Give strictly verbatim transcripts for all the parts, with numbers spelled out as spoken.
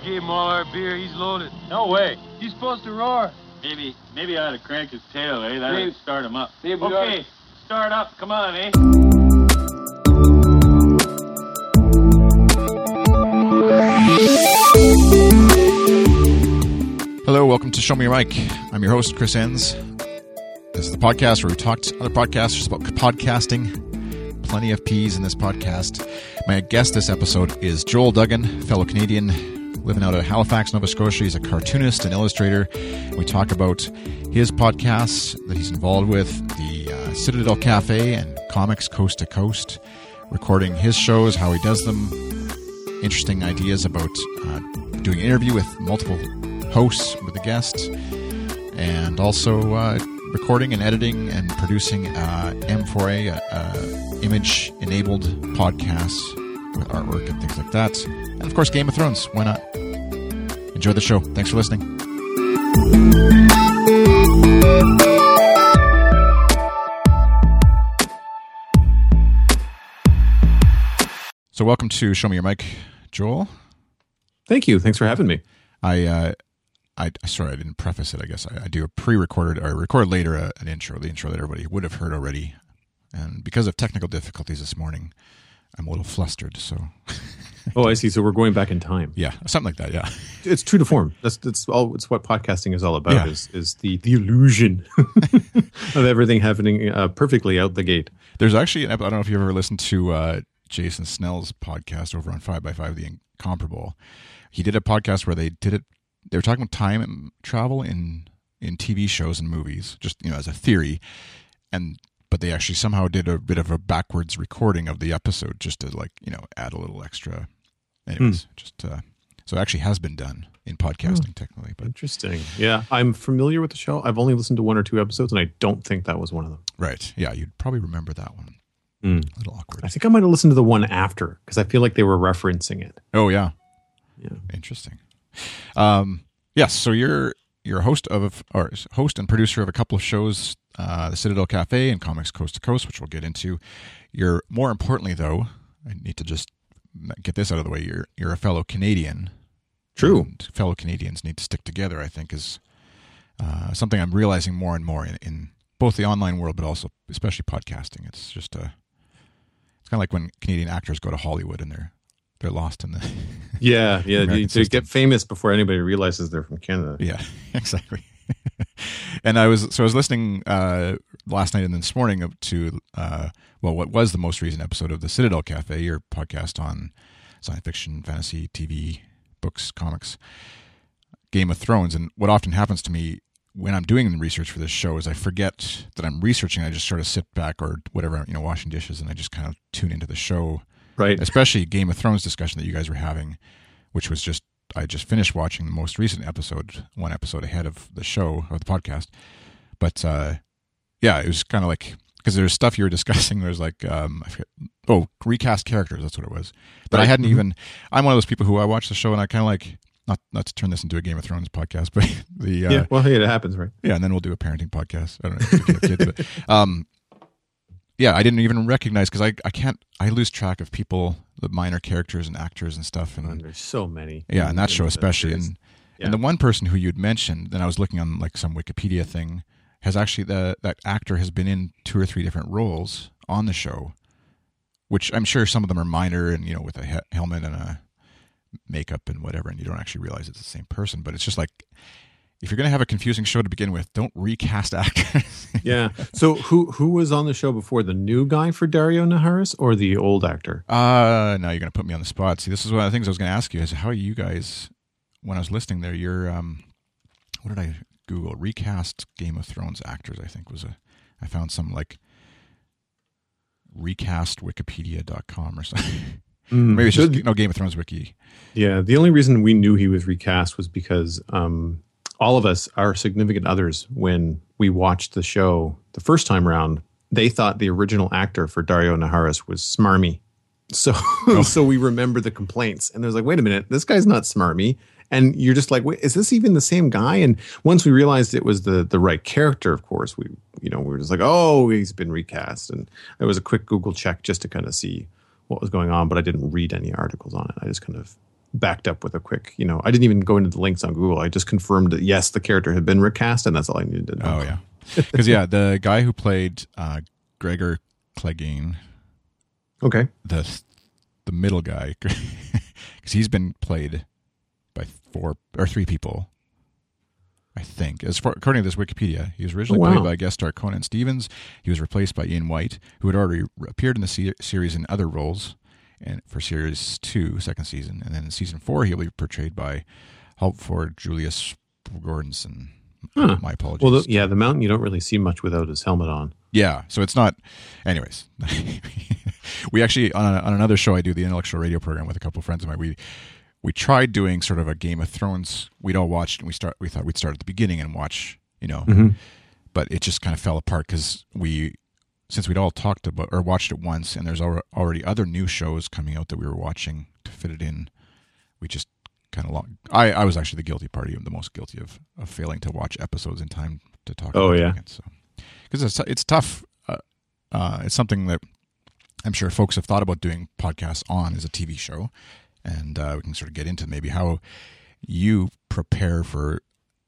gave him all our beer. He's loaded. No way. He's supposed to roar. Maybe, maybe I ought to crank his tail, eh? That'll Maybe. start him up. Maybe we okay, ought start up. Come on, eh? Hello, welcome to Show Me Your Mic. I'm your host, Chris Enns. This is the podcast where we talk to other podcasters about podcasting. Plenty of P's in this podcast. My guest this episode is Joel Duggan, fellow Canadian, living out of Halifax, Nova Scotia. He's a cartoonist and illustrator. We talk about his podcasts that he's involved with, the uh, Citadel Cafe and Comics Coast to Coast, recording his shows, how he does them, interesting ideas about uh, doing an interview with multiple hosts with the guests, and also uh, recording and editing and producing uh, M four A, uh, uh, image-enabled podcasts with artwork and things like that. And, of course, Game of Thrones. Why not? Enjoy the show. Thanks for listening. So welcome to Show Me Your Mic, Joel. Thank you. Thanks for having me. I, uh, I sorry, I didn't preface it. I guess I, I do a pre-recorded or record later uh, an intro, the intro that everybody would have heard already. And because of technical difficulties this morning, I'm a little flustered. So, oh, I see. So we're going back in time. Yeah, something like that. Yeah, it's true to form. That's that's all. It's what podcasting is all about. Yeah. Is is the the illusion of everything happening uh, perfectly out the gate. There's actually an episode, I don't know if you've ever listened to uh, Jason Snell's podcast over on Five by Five, The Incomparable. He did a podcast where they did it. They were talking about time travel in in T V shows and movies, just you know as a theory, and. But they actually somehow did a bit of a backwards recording of the episode just to like, you know, add a little extra. Anyways, mm. just uh, so it actually has been done in podcasting oh, technically. But interesting. Yeah, I'm familiar with the show. I've only listened to one or two episodes, and I don't think that was one of them. Right. Yeah, you'd probably remember that one. Mm. A little awkward. I think I might have listened to the one after because I feel like they were referencing it. Oh, yeah. Yeah. Interesting. Um, yes, so you're you're a host of or host and producer of a couple of shows. Uh, the Citadel Cafe and Comics Coast to Coast, which we'll get into. You're more importantly, though, I need to just get this out of the way. You're you're a fellow Canadian. True. And fellow Canadians need to stick together, I think, is uh, something I'm realizing more and more in, in both the online world, but also especially podcasting. It's just a, it's kind of like when Canadian actors go to Hollywood and they're they're lost in the yeah yeah they, they get famous before anybody realizes they're from Canada. Yeah, exactly. And I was so I was listening uh, last night and then this morning to uh, well, what was the most recent episode of the Citadel Cafe, your podcast on science fiction, fantasy, T V, books, comics, Game of Thrones. And what often happens to me when I'm doing research for this show is I forget that I'm researching. I just sort of sit back or whatever, you know, washing dishes, and I just kind of tune into the show. Right. Especially Game of Thrones discussion that you guys were having, which was just. I just finished watching the most recent episode, one episode ahead of the show, of the podcast. But, uh, yeah, it was kind of like, because there's stuff you were discussing, there's like, um, I forget, oh, recast characters, that's what it was. But right. I hadn't mm-hmm. even, I'm one of those people who I watch the show and I kind of like, not not to turn this into a Game of Thrones podcast, but the... Uh, yeah, well, hey, it happens, right? Yeah, and then we'll do a parenting podcast. I don't know if you have kids, but... Um, yeah, I didn't even recognize, because I, I can't, I lose track of people, the minor characters and actors and stuff. And, and there's so many. Yeah, and that show especially. And yeah. and the one person who you'd mentioned, then I was looking on like some Wikipedia thing, has actually, the that actor has been in two or three different roles on the show, which I'm sure some of them are minor and, you know, with a he- helmet and a makeup and whatever, and you don't actually realize it's the same person. But it's just like, if you're going to have a confusing show to begin with, don't recast actors. Yeah. So who who was on the show before? The new guy for Dario Naharis or the old actor? Uh, now you're going to put me on the spot. See, this is one of the things I was going to ask you is how you guys, when I was listening there, you're, um, what did I Google? Recast Game of Thrones actors, I think was a, I found some like recast wikipedia dot com or something. Mm, Maybe it's just, no, Game of Thrones wiki. Yeah. The only reason we knew he was recast was because, um, all of us, our significant others, when we watched the show the first time around, they thought the original actor for Dario Naharis was smarmy. So, oh. so we remember the complaints, and there's like, wait a minute, this guy's not smarmy. And you're just like, wait, is this even the same guy? And once we realized it was the the right character, of course, we you know we were just like, oh, he's been recast. And it was a quick Google check just to kind of see what was going on, but I didn't read any articles on it. I just kind of backed up with a quick, you know, I didn't even go into the links on Google. I just confirmed that, yes, the character had been recast, and that's all I needed to know. Oh, yeah. Because, yeah, the guy who played uh, Gregor Clegane, okay, the the middle guy, because he's been played by four or three people, I think. As far, according to this Wikipedia, he was originally oh, wow. played by guest star Conan Stevens. He was replaced by Ian White, who had already appeared in the se- series in other roles, and for series two, second season, and then in season four, he'll be portrayed by Halford Julius Gordonson. Huh. My apologies. Well, the, yeah, the Mountain you don't really see much without his helmet on. Yeah, so it's not. Anyways, we actually on, a, on another show I do, the Intellectual Radio program with a couple of friends of mine. We we tried doing sort of a Game of Thrones. We'd all watched, and we start. We thought we'd start at the beginning and watch, you know, mm-hmm. but it just kind of fell apart because we. Since we'd all talked about or watched it once, and there's already other new shows coming out that we were watching to fit it in, we just kind of long. I, I was actually the guilty party. I'm the most guilty of, of failing to watch episodes in time to talk. Oh about yeah, it. So because it's it's tough. Uh, uh, it's something that I'm sure folks have thought about doing podcasts on as a T V show, and uh, we can sort of get into maybe how you prepare for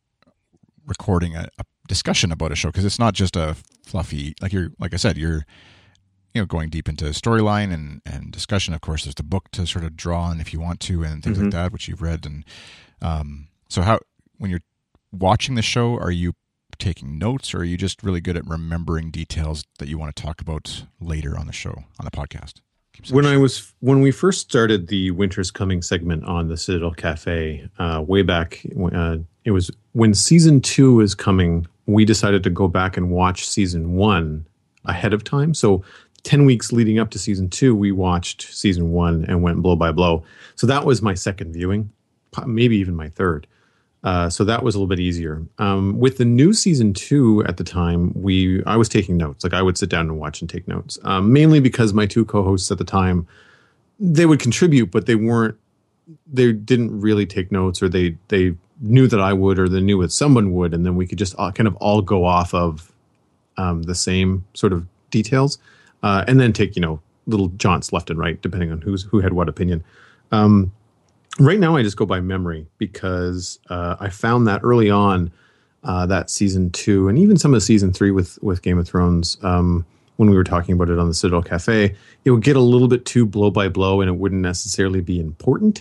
recording a, a discussion about a show, because it's not just a fluffy, like you're, like I said, you're, you know, going deep into storyline and, and discussion. Of course, there's the book to sort of draw on if you want to, and things mm-hmm. like that, which you've read. And um, so how, when you're watching the show, are you taking notes, or are you just really good at remembering details that you want to talk about later on the show, on the podcast? When I was, when we first started the Winter's Coming segment on the Citadel Cafe, uh, way back, uh, it was when season two was coming, we decided to go back and watch season one ahead of time. So ten weeks leading up to season two, we watched season one and went blow by blow. So that was my second viewing, maybe even my third. Uh, so that was a little bit easier. Um, with the new season two at the time, we I was taking notes. Like I would sit down and watch and take notes, um, mainly because my two co-hosts at the time, they would contribute, but they weren't, they didn't really take notes, or they they knew that I would, or they knew that someone would, and then we could just all, kind of all go off of um, the same sort of details, uh, and then take, you know, little jaunts left and right, depending on who's who had what opinion. Um, Right now, I just go by memory, because uh, I found that early on, uh, that season two, and even some of season three with, with Game of Thrones, um, when we were talking about it on the Citadel Cafe, it would get a little bit too blow by blow, and it wouldn't necessarily be important.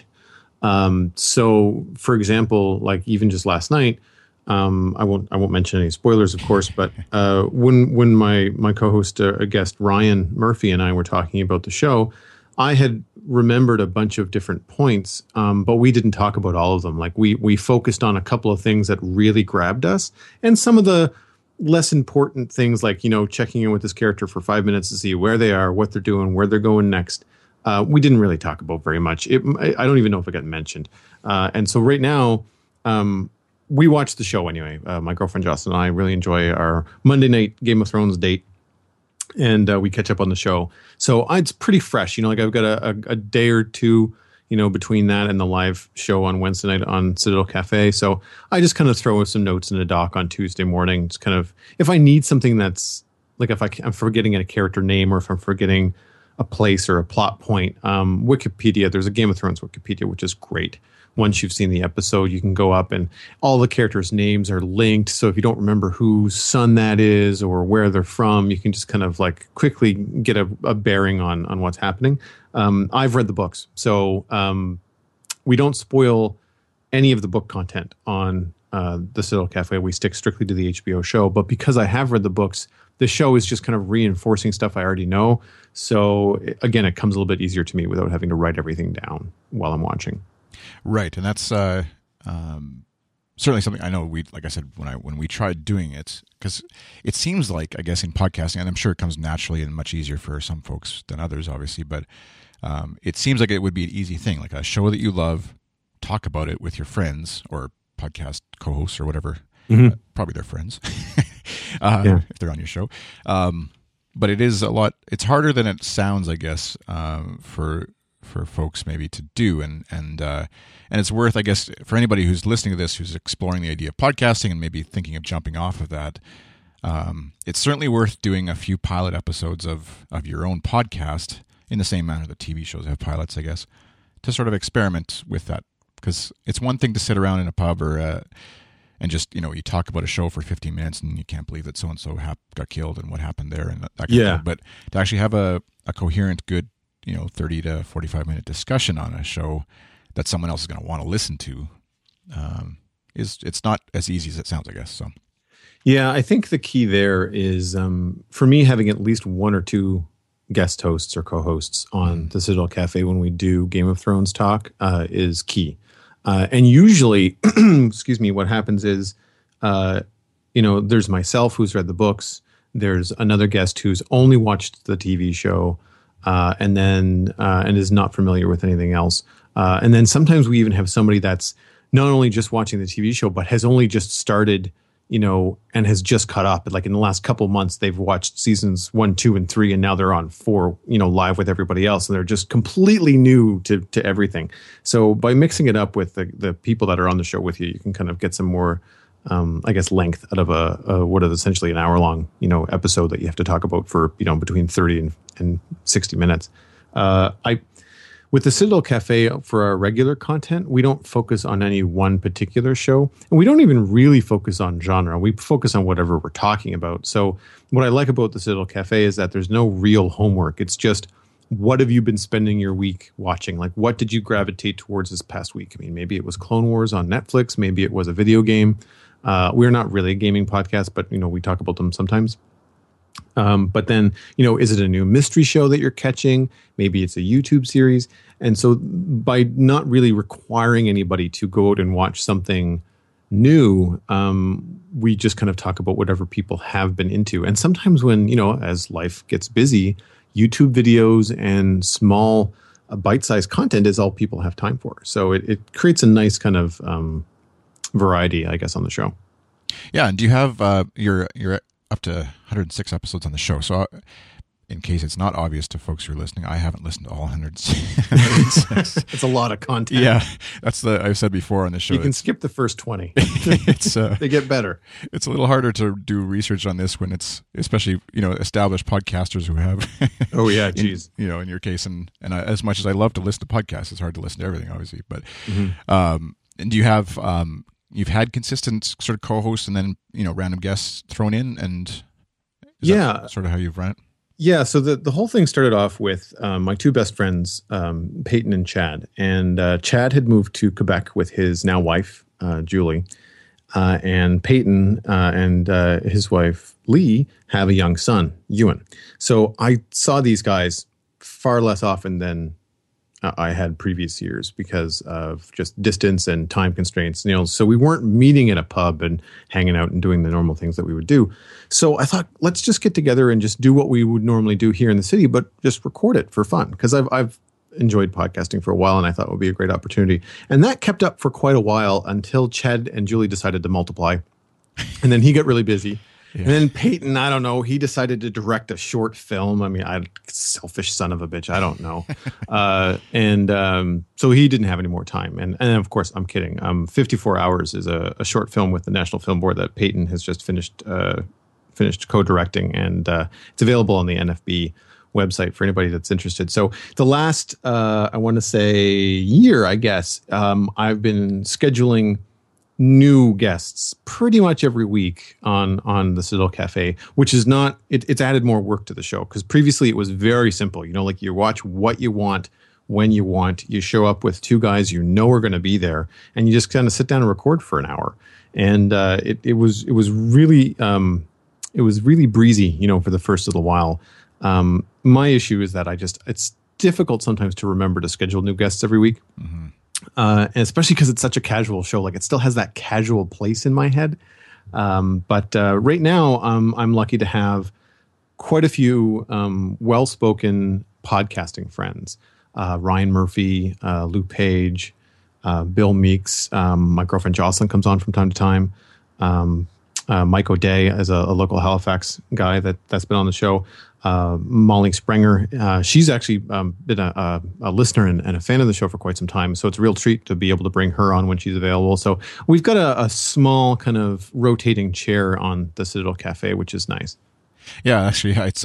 Um, so, for example, like even just last night, um, I won't I won't mention any spoilers, of course, but uh, when when my my co-host, uh, guest Ryan Murphy, and I were talking about the show, I had remembered a bunch of different points, um, but we didn't talk about all of them. Like we we focused on a couple of things that really grabbed us, and some of the less important things, like, you know, checking in with this character for five minutes to see where they are, what they're doing, where they're going next. Uh, we didn't really talk about very much. It, I don't even know if it got mentioned. Uh, and so right now, um, we watch the show anyway. Uh, my girlfriend Jocelyn and I really enjoy our Monday night Game of Thrones date. And uh, we catch up on the show. So uh, it's pretty fresh. You know, like I've got a, a, a day or two, you know, between that and the live show on Wednesday night on Citadel Cafe. So I just kind of throw some notes in a doc on Tuesday morning. Just kind of, if I need something that's, like if I, I'm forgetting a character name, or if I'm forgetting a place or a plot point, um, Wikipedia, there's a Game of Thrones Wikipedia, which is great. Once you've seen the episode, you can go up and all the characters' names are linked. So if you don't remember whose son that is or where they're from, you can just kind of like quickly get a, a bearing on, on what's happening. Um, I've read the books, so um, we don't spoil any of the book content on uh, the Citadel Cafe. We stick strictly to the H B O show. But because I have read the books, the show is just kind of reinforcing stuff I already know. So again, it comes a little bit easier to me without having to write everything down while I'm watching. Right, and that's uh, um, certainly something I know. We, like I said, when I when we tried doing it, because it seems like, I guess, in podcasting, and I'm sure it comes naturally and much easier for some folks than others, obviously, but um, it seems like it would be an easy thing, like a show that you love, talk about it with your friends or podcast co-hosts or whatever. Mm-hmm. Uh, probably their friends, uh, yeah. if they're on your show. Um, but it is a lot. It's harder than it sounds, I guess, um, for. for folks maybe to do, and and uh, and it's worth, I guess, for anybody who's listening to this, who's exploring the idea of podcasting and maybe thinking of jumping off of that. Um, it's certainly worth doing a few pilot episodes of of your own podcast in the same manner that T V shows have pilots, I guess, to sort of experiment with that, because it's one thing to sit around in a pub or uh, and just, you know, you talk about a show for fifteen minutes and you can't believe that so and so got killed and what happened there and that, that kind yeah. of thing. But to actually have a, a coherent, good, you know, thirty to forty-five minute discussion on a show that someone else is going to want to listen to, um, is it's not as easy as it sounds, I guess. So, yeah, I think the key there is um, for me having at least one or two guest hosts or co-hosts on the Citadel Cafe when we do Game of Thrones talk uh, is key. Uh, and usually, excuse me, what happens is, uh, you know, there's myself who's read the books. There's another guest who's only watched the T V show uh, and then uh, and is not familiar with anything else. Uh, and then sometimes we even have somebody that's not only just watching the T V show, but has only just started, you know, and has just caught up. Like in the last couple of months, they've watched seasons one, two, and three, and now they're on four, you know, live with everybody else. And they're just completely new to to everything. So by mixing it up with the, the people that are on the show with you, you can kind of get some more, um, I guess, length out of a, a what is essentially an hour long, you know, episode that you have to talk about for, you know, between thirty and, and sixty minutes. Uh, I, With the Citadel Cafe, for our regular content, we don't focus on any one particular show. And we don't even really focus on genre. We focus on whatever we're talking about. So what I like about the Citadel Cafe is that there's no real homework. It's just, what have you been spending your week watching? Like, what did you gravitate towards this past week? I mean, maybe it was Clone Wars on Netflix. Maybe it was a video game. Uh, we're not really a gaming podcast, but, you know, we talk about them sometimes. Um, but then, you know, is it a new mystery show that you're catching? Maybe it's a YouTube series. And so by not really requiring anybody to go out and watch something new, um, we just kind of talk about whatever people have been into. And sometimes when, you know, as life gets busy, YouTube videos and small uh, bite-sized content is all people have time for. So it, it creates a nice kind of um, variety, I guess, on the show. Yeah. And do you have uh, your your up to one hundred six episodes on the show? So in case it's not obvious to folks who are listening, I haven't listened to all one hundred six. It's a lot of content. Yeah, that's the I've said before on the show. You can skip the first twenty. It's uh, they get better. It's a little harder to do research on this when it's especially, you know, established podcasters who have. Oh yeah, geez. In, you know, in your case, and and I, as much as I love to listen to podcasts, it's hard to listen to everything, obviously. But Mm-hmm. um, and do you have um, you've had consistent sort of co-hosts and then, you know, random guests thrown in, and is yeah, that sort of how you've run it? Yeah, so the, the whole thing started off with um, my two best friends, um, Peyton and Chad. And uh, Chad had moved to Quebec with his now wife, uh, Julie. Uh, and Peyton uh, and uh, his wife, Lee, have a young son, Ewan. So I saw these guys far less often than uh, I had previous years because of just distance and time constraints. You know, so we weren't meeting at a pub and hanging out and doing the normal things that we would do. So I thought, let's just get together and just do what we would normally do here in the city, but just record it for fun. Because I've I've enjoyed podcasting for a while, and I thought it would be a great opportunity. And that kept up for quite a while until Chad and Julie decided to multiply. And then he got really busy. Yeah. And then Peyton, I don't know, he decided to direct a short film. I mean, I selfish son of a bitch. I don't know. uh, and um, so he didn't have any more time. And, and of course, I'm kidding. Um, fifty-four Hours is a, a short film with the National Film Board that Peyton has just finished uh, finished co-directing. And uh, it's available on the N F B website for anybody that's interested. So the last, uh, I want to say, year, I guess, um, I've been scheduling new guests pretty much every week on on the Citadel Cafe, which is not, it, it's added more work to the show because previously it was very simple. You know, like you watch what you want, when you want, you show up with two guys you know are going to be there, and you just kind of sit down and record for an hour. And uh, it, it was it was really um, it was really breezy, you know, for the first little while. Um, my issue is that I just, it's difficult sometimes to remember to schedule new guests every week. Mm-hmm. Uh, and especially because it's such a casual show, like it still has that casual place in my head. Um, but uh, right now, um, I'm lucky to have quite a few um, well-spoken podcasting friends. Uh, Ryan Murphy, uh, Lou Page, uh, Bill Meeks. Um, my girlfriend Jocelyn comes on from time to time. Um, uh, Mike O'Day is a, a local Halifax guy that, that's been on the show. Uh, Molly Sprenger, uh, she's actually um, been a, a, a listener and, and a fan of the show for quite some time. So it's a real treat to be able to bring her on when she's available. So we've got a, a small kind of rotating chair on the Citadel Cafe, which is nice. Yeah, actually, it's, I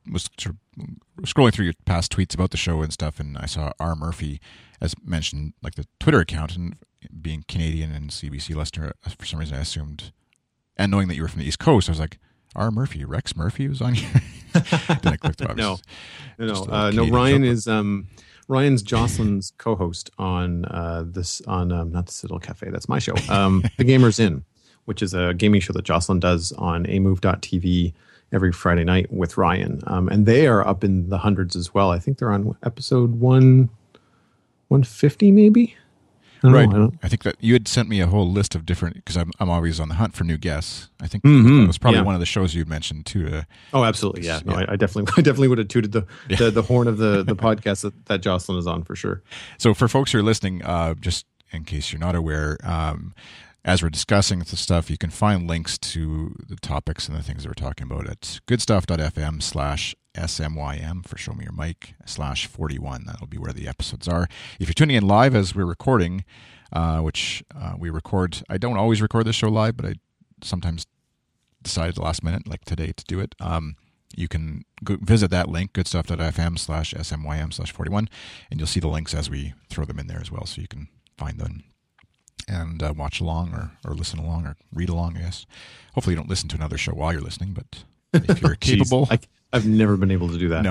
was sort of scrolling through your past tweets about the show and stuff, and I saw R. Murphy, as mentioned, like the Twitter account, and being Canadian and C B C listener, for some reason I assumed, and knowing that you were from the East Coast, I was like, R. Murphy, Rex Murphy was on here. Then I clicked on. No, no, uh, no. Ryan is um, Ryan's Jocelyn's co-host on uh, this on um, not the Citadel Cafe. That's my show. Um, The Gamers Inn, which is a gaming show that Jocelyn does on a move dot t v every Friday night with Ryan, um, and they are up in the hundreds as well. I think they're on episode one, one fifty maybe. I right. Know, I, I think that you had sent me a whole list of different, because I'm I'm always on the hunt for new guests. I think mm-hmm, that was probably yeah. one of the shows you mentioned too. To, oh, absolutely, yeah. No, yeah. I, I definitely, I definitely would have tooted the yeah. the, the horn of the the podcast that, that Jocelyn is on for sure. So for folks who are listening, uh, just in case you're not aware, um, as we're discussing the stuff, you can find links to the topics and the things that we're talking about at goodstuff.fm slash SMYM for Show Me Your Mic slash forty-one. That'll be where the episodes are. If you're tuning in live as we're recording, uh, which uh, we record, I don't always record this show live, but I sometimes decide at the last minute, like today, to do it. Um, you can go visit that link, goodstuff.fm slash SMYM slash 41, and you'll see the links as we throw them in there as well, so you can find them and uh, watch along or, or listen along or read along, I guess. Hopefully you don't listen to another show while you're listening, but if you're capable. Jeez, I, I've never been able to do that. No.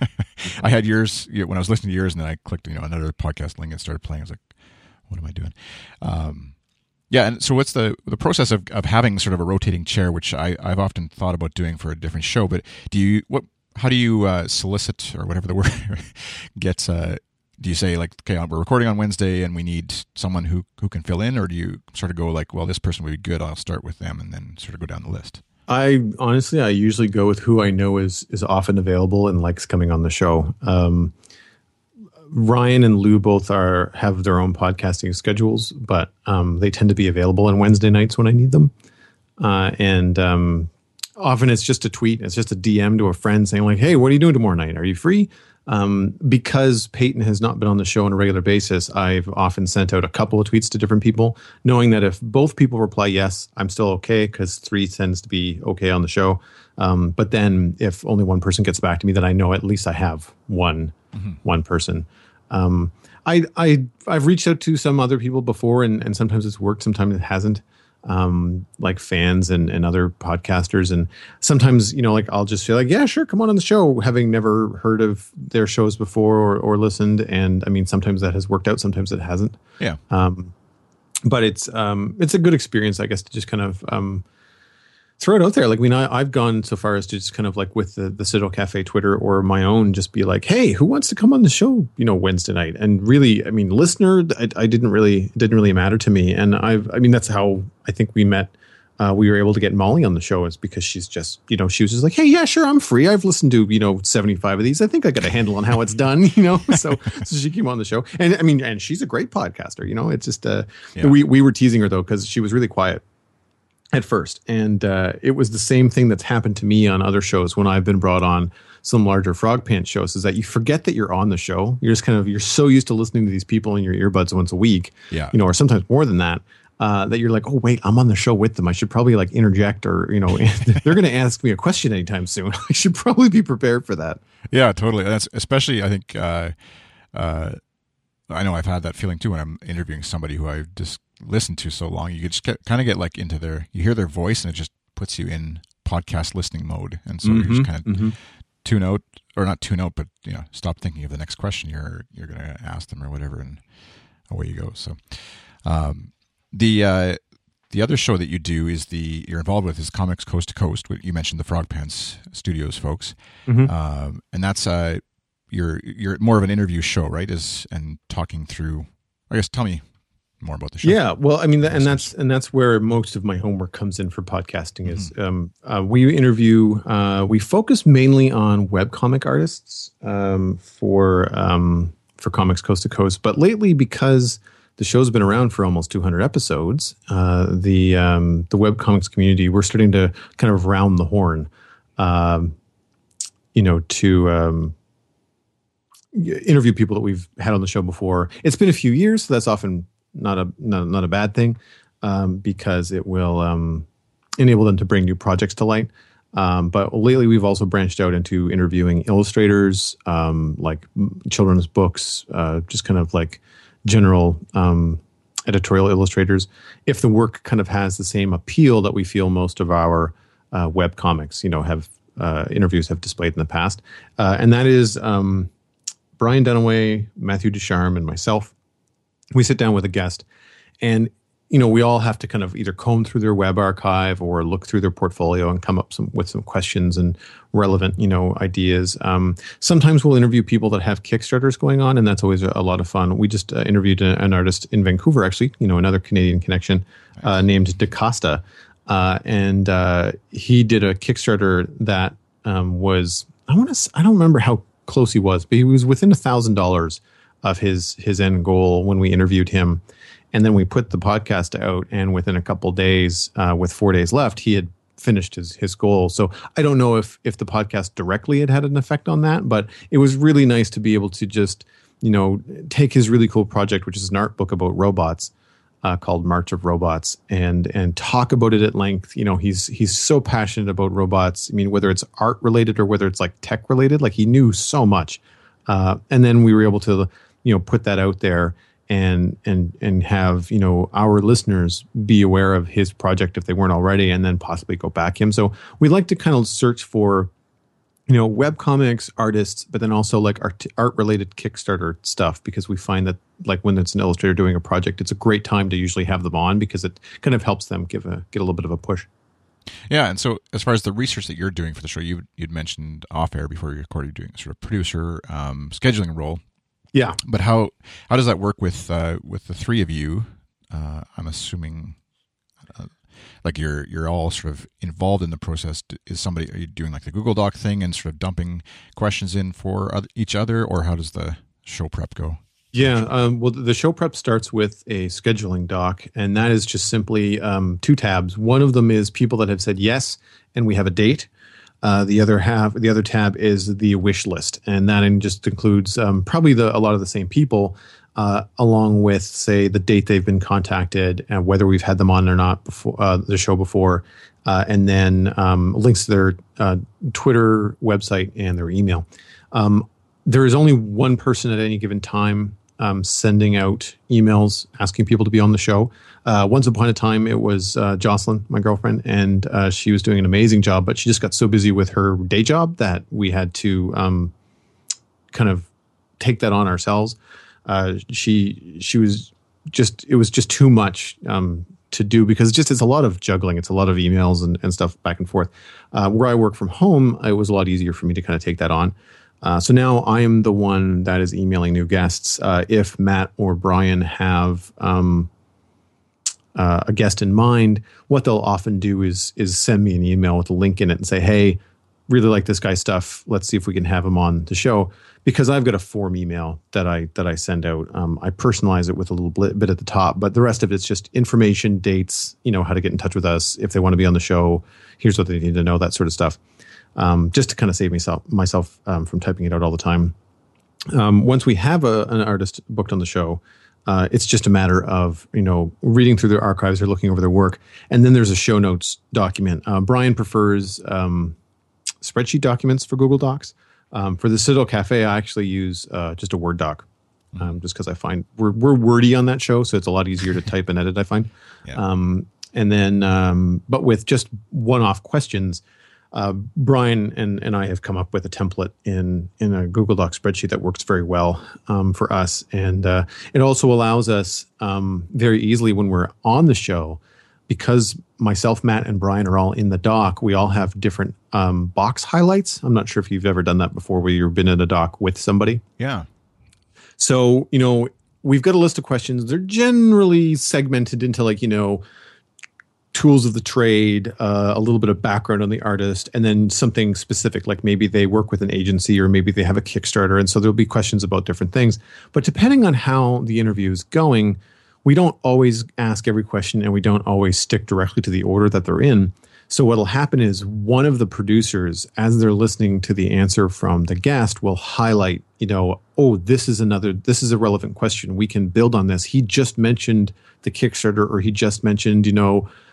I had yours, you know, when I was listening to yours, and then I clicked, you know, another podcast link and started playing. I was like, what am I doing? Um, yeah, and so what's the the process of, of having sort of a rotating chair, which I, I've often thought about doing for a different show, but do you, what, how do you uh, solicit, or whatever the word gets, uh, do you say like, okay, we're recording on Wednesday and we need someone who, who can fill in, or do you sort of go like, well, this person would be good, I'll start with them, and then sort of go down the list? I honestly, I usually go with who I know is is often available and likes coming on the show. Um, Ryan and Lou both are have their own podcasting schedules, but um, they tend to be available on Wednesday nights when I need them. Uh, and um, often it's just a tweet, it's just a D M to a friend saying like, "Hey, what are you doing tomorrow night? Are you free?" Um, because Peyton has not been on the show on a regular basis, I've often sent out a couple of tweets to different people, knowing that if both people reply yes, I'm still okay, because three tends to be okay on the show. Um, but then if only one person gets back to me, then I know at least I have one mm-hmm. one person. Um, I, I, I've reached out to some other people before, and, and sometimes it's worked, sometimes it hasn't. Um, like fans and, and other podcasters. And sometimes, you know, like I'll just feel like, yeah, sure, come on on the show, having never heard of their shows before or, or listened. And I mean, sometimes that has worked out, sometimes it hasn't. Yeah. Um, but it's, um, it's a good experience, I guess, to just kind of, um, throw it out there. Like, I mean, I, I've gone so far as to just kind of like with the, the Citadel Cafe Twitter or my own, just be like, hey, who wants to come on the show, you know, Wednesday night? And really, I mean, listener, I, I didn't really, it didn't really matter to me. And I've, I mean, that's how I think we met. Uh, we were able to get Molly on the show, is because she's just, you know, she was just like, hey, yeah, sure, I'm free. I've listened to, you know, seventy-five of these. I think I got a handle on how it's done, you know? So, so she came on the show. And I mean, and she's a great podcaster, you know, it's just, uh, yeah. we, we were teasing her though, because she was really quiet at first. And uh, it was the same thing that's happened to me on other shows when I've been brought on some larger Frog Pants shows, is that you forget that you're on the show. You're just kind of, you're so used to listening to these people in your earbuds once a week, yeah. you know, or sometimes more than that, uh, that you're like, oh, wait, I'm on the show with them. I should probably like interject, or, you know, they're going to ask me a question anytime soon. I should probably be prepared for that. Yeah, totally. That's especially, I think, uh, uh, I know I've had that feeling too when I'm interviewing somebody who I've just listened to so long. You just get, kind of get like into their, you hear their voice and it just puts you in podcast listening mode. And so mm-hmm, you just kind of mm-hmm. tune out, or not tune out, but, you know, stop thinking of the next question you're, you're going to ask them or whatever, and away you go. So, um, the, uh, the other show that you do is the, you're involved with is Comics Coast to Coast. You mentioned the Frog Pants Studios folks. Mm-hmm. Um, and that's, uh, you're, you're more of an interview show, right? Is, and talking through, I guess, tell me more about the show. Yeah, well, I mean, and that's and that's where most of my homework comes in for podcasting. Is mm-hmm. um, uh, we interview, uh, we focus mainly on webcomic artists um, for um, for Comics Coast to Coast. But lately, because the show's been around for almost two hundred episodes, uh, the um, the webcomics community, we're starting to kind of round the horn, um, you know, to um, interview people that we've had on the show before. It's been a few years, so that's often not a not, not a bad thing, um, because it will um, enable them to bring new projects to light. Um, but lately, we've also branched out into interviewing illustrators, um, like children's books, uh, just kind of like general um, editorial illustrators, if the work kind of has the same appeal that we feel most of our uh, web comics, you know, have uh, interviews have displayed in the past. Uh, and that is um, Brian Dunaway, Matthew Ducharme, and myself. We sit down with a guest, and you know, we all have to kind of either comb through their web archive or look through their portfolio and come up some, with some questions and relevant, you know, ideas. Um, sometimes we'll interview people that have Kickstarters going on, and that's always a, a lot of fun. We just uh, interviewed a, an artist in Vancouver, actually, you know, another Canadian connection uh, named DaCosta. Uh, and uh, he did a Kickstarter that um, was, I want to, I don't remember how close he was, but he was within a thousand dollars of his his end goal when we interviewed him. And then we put the podcast out, and within a couple days, uh, with four days left, he had finished his his goal. So I don't know if if the podcast directly had had an effect on that, but it was really nice to be able to just, you know, take his really cool project, which is an art book about robots uh, called March of Robots, and and talk about it at length. You know, he's he's so passionate about robots. I mean, whether it's art related or whether it's like tech related, like he knew so much. Uh, and then we were able to, you know, put that out there. And and and have, you know, our listeners be aware of his project if they weren't already, and then possibly go back him. So we like to kind of search for, you know, webcomics artists, but then also like art art related Kickstarter stuff, because we find that like when it's an illustrator doing a project, it's a great time to usually have them on, because it kind of helps them give a get a little bit of a push. Yeah, and so as far as the research that you're doing for the show, you you'd mentioned off air before you recorded, you're doing sort of producer um, scheduling role. Yeah, but how how does that work with uh, with the three of you? Uh, I'm assuming, uh, like you're you're all sort of involved in the process. Is somebody, are you doing like the Google Doc thing and sort of dumping questions in for other, each other, or how does the show prep go? Yeah, um, well, the show prep starts with a scheduling doc, and that is just simply um, two tabs. One of them is people that have said yes, and we have a date. Uh, the other half, the other tab is the wish list, and that in just includes um, probably the, a lot of the same people, uh, along with, say, the date they've been contacted and whether we've had them on or not before uh, the show before, uh, and then um, links to their uh, Twitter, website, and their email. Um, there is only one person at any given time um, sending out emails asking people to be on the show. Uh, once upon a time, it was uh, Jocelyn, my girlfriend, and uh, she was doing an amazing job, but she just got so busy with her day job that we had to um, kind of take that on ourselves. Uh, she she was just, it was just too much um, to do, because it's just, it's a lot of juggling. It's a lot of emails and, and stuff back and forth. Uh, where I work from home, it was a lot easier for me to kind of take that on. Uh, so now I am the one that is emailing new guests. Uh, if Matt or Brian have um, uh, a guest in mind, what they'll often do is is send me an email with a link in it and say, hey, really like this guy's stuff. Let's see if we can have him on the show. Because I've got a form email that I that I send out. Um, I personalize it with a little bit at the top, but the rest of it's just information, dates, you know, how to get in touch with us. If they want to be on the show, here's what they need to know, that sort of stuff. Um, just to kind of save myself myself um, from typing it out all the time. Um, once we have a, an artist booked on the show, uh, it's just a matter of, you know, reading through their archives or looking over their work. And then there's a show notes document. Uh, Brian prefers um, spreadsheet documents for Google Docs. Um, for the Citadel Cafe, I actually use uh, just a Word doc, um, just because I find we're we're wordy on that show, so it's a lot easier to type and edit, I find. Yeah. Um, and then, um, but with just one-off questions, uh, Brian and, and I have come up with a template in in a Google Doc spreadsheet that works very well um, for us, and uh, it also allows us um, very easily when we're on the show. Because myself, Matt, and Brian are all in the doc, we all have different um, box highlights. I'm not sure if you've ever done that before, where you've been in a doc with somebody. Yeah. So, you know, we've got a list of questions. They're generally segmented into, like, you know, tools of the trade, uh, a little bit of background on the artist, and then something specific, like maybe they work with an agency or maybe they have a Kickstarter. And so there'll be questions about different things. But depending on how the interview is going, we don't always ask every question, and we don't always stick directly to the order that they're in. So what'll happen is one of the producers, as they're listening to the answer from the guest, will highlight, you know, oh, this is another, this is a relevant question. We can build on this. He just mentioned the Kickstarter, or he just mentioned, you know,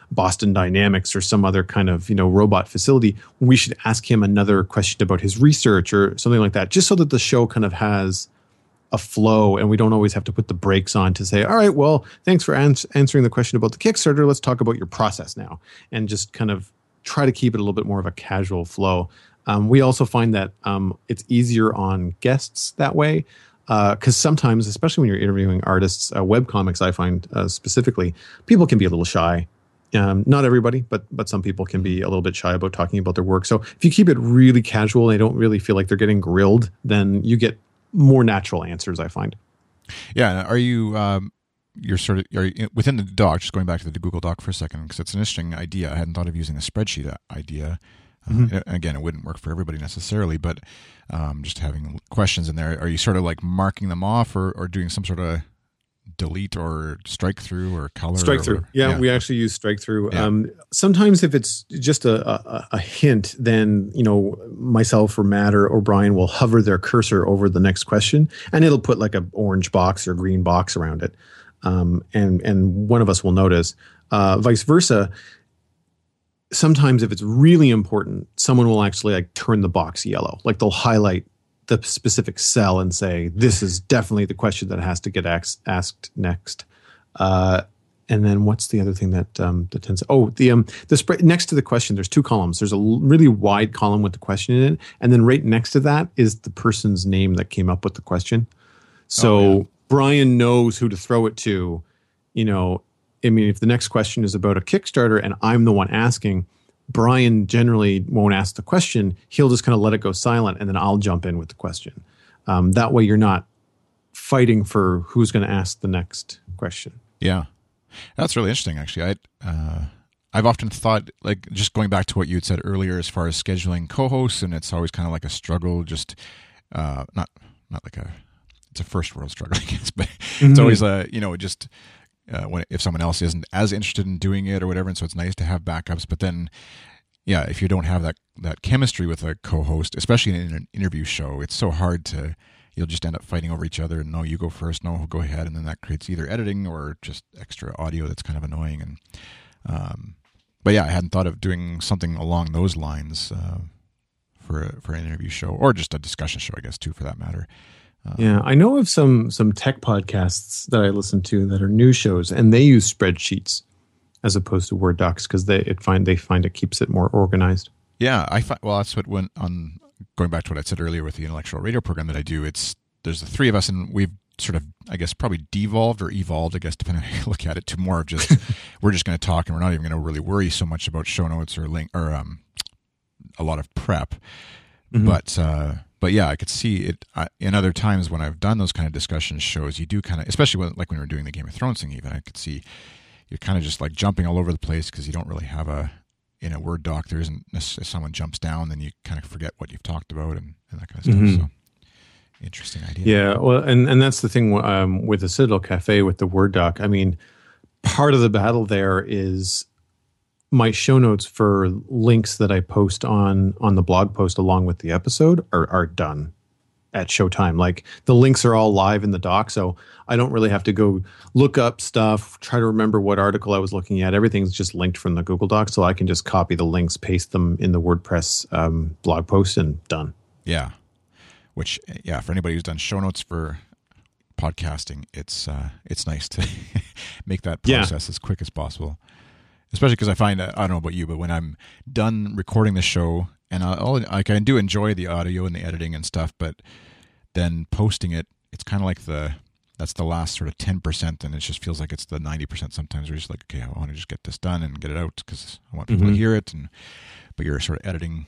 Boston Dynamics or some other kind of, you know, robot facility, we should ask him another question about his research or something like that, just so that the show kind of has a flow and we don't always have to put the brakes on to say, all right, well, thanks for ans- answering the question about the Kickstarter. Let's talk about your process now, and just kind of try to keep it a little bit more of a casual flow. Um, we also find that um, it's easier on guests that way, because uh, sometimes, especially when you're interviewing artists, uh, webcomics, I find uh, specifically, people can be a little shy. Um, not everybody, but but some people can be a little bit shy about talking about their work. So if you keep it really casual, they don't really feel like they're getting grilled, then you get more natural answers, I find. Yeah. Are you, um, you're sort of, are you, within the doc, just going back to the Google Doc for a second, because it's an interesting idea. I hadn't thought of using a spreadsheet idea. Mm-hmm. Uh, again, it wouldn't work for everybody necessarily, but um, just having questions in there, are you sort of like marking them off or, or doing some sort of delete or strike through or color? Strike through. Yeah, yeah, we actually use strike through. Yeah. Um, sometimes if it's just a, a, a hint, then, you know, myself or Matt or, or Brian will hover their cursor over the next question and it'll put like an orange box or green box around it. Um, and, and one of us will notice. Uh, vice versa, sometimes if it's really important, someone will actually like turn the box yellow. Like they'll highlight the specific cell and say, this is definitely the question that has to get asked, asked next. Uh, and then what's the other thing that um, that tends to, oh, the um, the spread next to the question, there's two columns. There's a l- really wide column with the question in it. And then right next to that is the person's name that came up with the question. So oh, yeah. Brian knows who to throw it to. You know, I mean, if the next question is about a Kickstarter and I'm the one asking, Brian generally won't ask the question. He'll just kind of let it go silent, and then I'll jump in with the question. Um, that way you're not fighting for who's going to ask the next question. Yeah. That's really interesting, actually. I, uh, I've often thought, like, just going back to what you had said earlier as far as scheduling co-hosts, and it's always kind of like a struggle, just uh, not not like a, it's a first world struggle, I guess, but mm-hmm. It's always, a, you know, just... Uh, when if someone else isn't as interested in doing it or whatever, and so it's nice to have backups. But then, yeah, if you don't have that that chemistry with a co-host, especially in an interview show, it's so hard to. You'll just end up fighting over each other. And no, you go first. No, go ahead, and then that creates either editing or just extra audio that's kind of annoying. And um, but yeah, I hadn't thought of doing something along those lines uh, for a, for an interview show or just a discussion show, I guess, too, for that matter. Um, yeah, I know of some some tech podcasts that I listen to that are news shows, and they use spreadsheets as opposed to Word docs because they it find they find it keeps it more organized. Yeah, I find well that's what went on. Going back to what I said earlier with the intellectual radio program that I do, it's there's the three of us, and we've sort of I guess probably devolved or evolved, I guess depending on how you look at it, to more of just we're just going to talk, and we're not even going to really worry so much about show notes or link or um a lot of prep, mm-hmm. but. uh But yeah, I could see it I, in other times when I've done those kind of discussion shows. You do kind of, especially when, like when we were doing the Game of Thrones thing. Even I could see you're kind of just like jumping all over the place because you don't really have a in a Word doc. There isn't necessarily, if someone jumps down, then you kind of forget what you've talked about and, and that kind of stuff. Mm-hmm. So interesting idea. Yeah, well, and and that's the thing um, with the Citadel Cafe with the Word doc. I mean, part of the battle there is my show notes for links that I post on on the blog post along with the episode are, are done at showtime. Like the links are all live in the doc, so I don't really have to go look up stuff, try to remember what article I was looking at. Everything's just linked from the Google Doc, so I can just copy the links, paste them in the WordPress um, blog post, and done. Yeah, which yeah, for anybody who's done show notes for podcasting, it's uh, it's nice to make that process yeah. as quick as possible. Especially because I find, I don't know about you, but when I'm done recording the show, and I'll, like I do enjoy the audio and the editing and stuff, but then posting it, it's kind of like the, that's the last sort of ten percent, and it just feels like it's the ninety percent sometimes where you're just like, okay, I want to just get this done and get it out because I want people mm-hmm. to hear it, and but you're sort of editing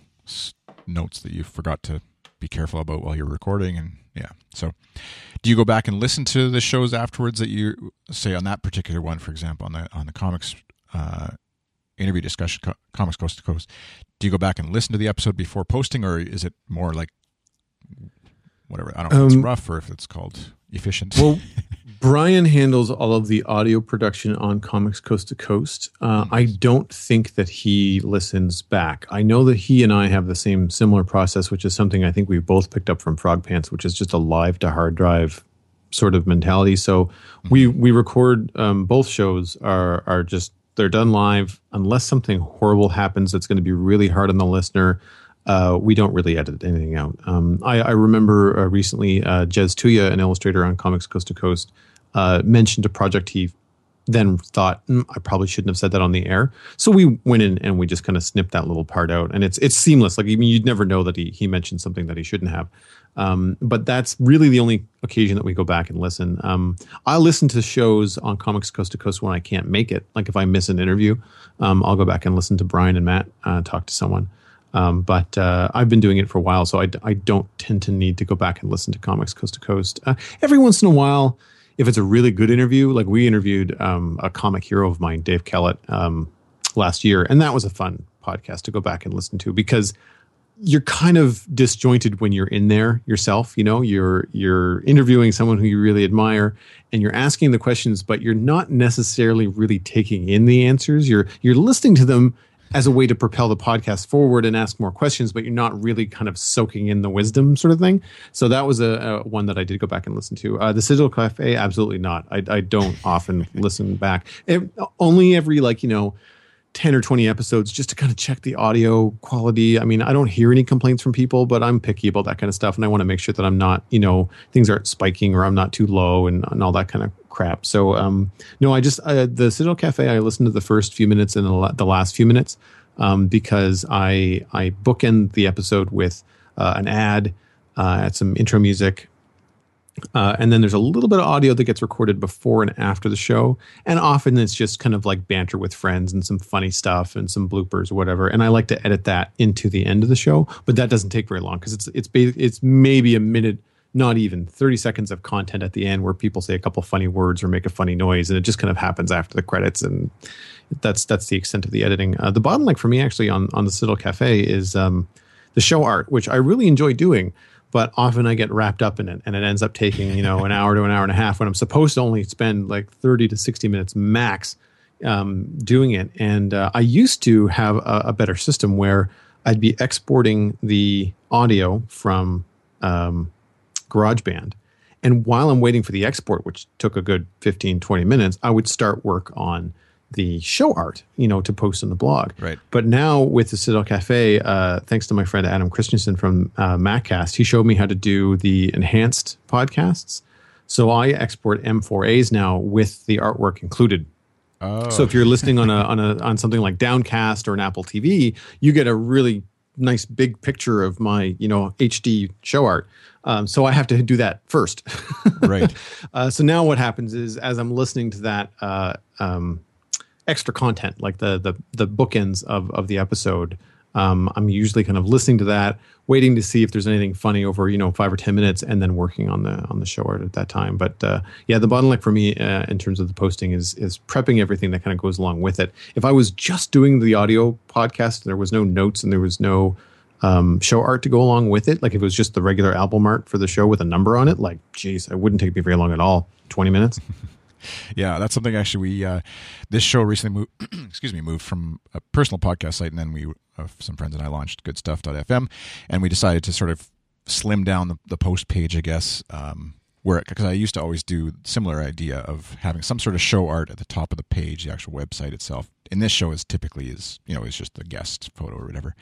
notes that you forgot to be careful about while you're recording, and yeah. So do you go back and listen to the shows afterwards that you, say on that particular one, for example, on the on the comics Uh, interview discussion, co- Comics Coast to Coast, do you go back and listen to the episode before posting, or is it more like whatever? I don't know if um, it's rough or if it's called efficient. Well, Brian handles all of the audio production on Comics Coast to Coast. Uh, mm-hmm. I don't think that he listens back. I know that he and I have the same similar process, which is something I think we've both picked up from Frog Pants, which is just a live to hard drive sort of mentality. So mm-hmm. we we record um, both shows are are just they're done live. Unless something horrible happens that's going to be really hard on the listener, uh, we don't really edit anything out. Um, I, I remember uh, recently uh, Jez Tuya, an illustrator on Comics Coast to Coast, uh, mentioned a project he then thought, mm, I probably shouldn't have said that on the air. So we went in and we just kind of snipped that little part out. And it's it's seamless. Like, I mean, you'd never know that he, he mentioned something that he shouldn't have. Um, but that's really the only occasion that we go back and listen. Um, I listen to shows on Comics Coast to Coast when I can't make it. Like if I miss an interview, um, I'll go back and listen to Brian and Matt uh, talk to someone. Um, but uh, I've been doing it for a while, so I, I don't tend to need to go back and listen to Comics Coast to Coast. Uh, every once in a while, if it's a really good interview, like we interviewed um, a comic hero of mine, Dave Kellett, um, last year, and that was a fun podcast to go back and listen to because you're kind of disjointed when you're in there yourself. You know, you're you're interviewing someone who you really admire, and you're asking the questions, but you're not necessarily really taking in the answers. You're you're listening to them as a way to propel the podcast forward and ask more questions, but you're not really kind of soaking in the wisdom sort of thing. So that was a, a one that I did go back and listen to. Uh, the Sigil Cafe, absolutely not. I, I don't often listen back. It, only every like, you know, ten or twenty episodes just to kind of check the audio quality. I mean, I don't hear any complaints from people, but I'm picky about that kind of stuff. And I want to make sure that I'm not, you know, things aren't spiking or I'm not too low and, and all that kind of crap. So, um, no, I just, uh, the Citadel Cafe, I listened to the first few minutes and the, the last few minutes um, because I, I bookend the episode with uh, an ad, uh, at some intro music. Uh, and then there's a little bit of audio that gets recorded before and after the show. And often it's just kind of like banter with friends and some funny stuff and some bloopers or whatever. And I like to edit that into the end of the show, but that doesn't take very long because it's it's it's maybe a minute, not even thirty seconds of content at the end where people say a couple funny words or make a funny noise, and it just kind of happens after the credits. And that's that's the extent of the editing. Uh, the bottleneck for me actually on on the Citadel Cafe is um, the show art, which I really enjoy doing. But often I get wrapped up in it, and it ends up taking, you know, an hour to an hour and a half when I'm supposed to only spend like thirty to sixty minutes max um, doing it. And uh, I used to have a, a better system where I'd be exporting the audio from um, GarageBand. And while I'm waiting for the export, which took a good fifteen, twenty minutes, I would start work on the show art, you know, to post on the blog. Right. But now with the Citadel Cafe, uh, thanks to my friend Adam Christensen from uh, MacCast, he showed me how to do the enhanced podcasts. So I export M four A's now with the artwork included. Oh. So if you're listening on a on a on something like Downcast or an Apple T V, you get a really nice big picture of my, you know, H D show art. Um, so I have to do that first. Right. Uh, so now what happens is as I'm listening to that, uh, um, extra content, like the the the bookends of of the episode, um, I'm usually kind of listening to that, waiting to see if there's anything funny over, you know, five or ten minutes, and then working on the on the show art at that time. But uh, yeah, the bottleneck for me uh, in terms of the posting is is prepping everything that kind of goes along with it. If I was just doing the audio podcast, there was no notes and there was no um, show art to go along with it. Like if it was just the regular album art for the show with a number on it, like, geez, it wouldn't take me very long at all. twenty minutes. Yeah, that's something actually we, uh, this show recently moved, excuse me, moved from a personal podcast site, and then we, uh, some friends and I launched good stuff dot f m, and we decided to sort of slim down the, the post page, I guess, um, where, because I used to always do similar idea of having some sort of show art at the top of the page, the actual website itself. And this show is typically is, you know, it's just the guest photo or whatever.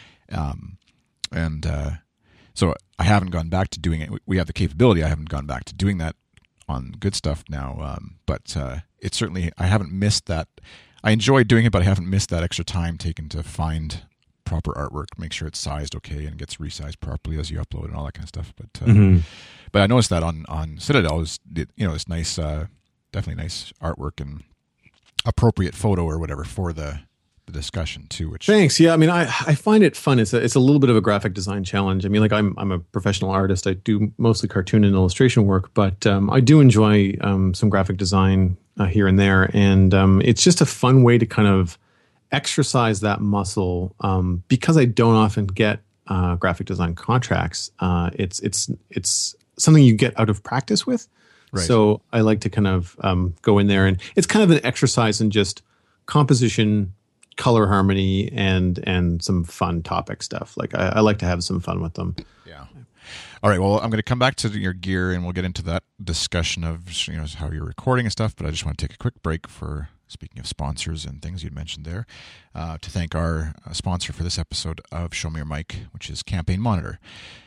Um, and, uh, so I haven't gone back to doing it. We have the capability. I haven't gone back to doing that on good stuff now, um, but uh, it's certainly, I haven't missed that. I enjoy doing it, but I haven't missed that extra time taken to find proper artwork, make sure it's sized okay and gets resized properly as you upload and all that kind of stuff. But uh, Mm-hmm. but I noticed that on on Citadel is, you know, it's nice, uh, definitely nice artwork and appropriate photo or whatever for the the discussion too. Which Thanks. Yeah, I mean, I, I find it fun. It's a, it's a little bit of a graphic design challenge. I mean, like I'm I'm a professional artist. I do mostly cartoon and illustration work, but um, I do enjoy um, some graphic design uh, here and there, and um, it's just a fun way to kind of exercise that muscle. Um, because I don't often get uh, graphic design contracts. Uh, it's it's it's something you get out of practice with. Right. So I like to kind of um, go in there, and it's kind of an exercise in just composition, color harmony, and and some fun topic stuff. Like I, I like to have some fun with them. Yeah. All right. Well, I'm going to come back to your gear, and we'll get into that discussion of, you know, how you're recording and stuff. But I just want to take a quick break for speaking of sponsors and things you'd mentioned there, uh, to thank our uh, sponsor for this episode of Show Me Your Mic, which is Campaign Monitor.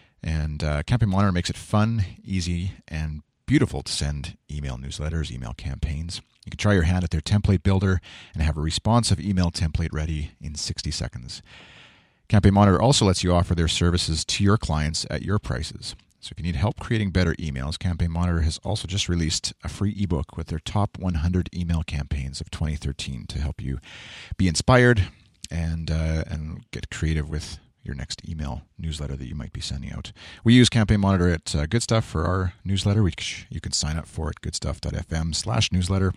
And uh, Campaign Monitor makes it fun, easy, and beautiful to send email newsletters, email campaigns. You can try your hand at their template builder and have a responsive email template ready in sixty seconds. Campaign Monitor also lets you offer their services to your clients at your prices. So if you need help creating better emails, Campaign Monitor has also just released a free ebook with their top one hundred email campaigns of twenty thirteen to help you be inspired and uh, and get creative with your next email newsletter that you might be sending out. We use Campaign Monitor at uh, Good Stuff for our newsletter, which you can sign up for at goodstuff.fm slash newsletter.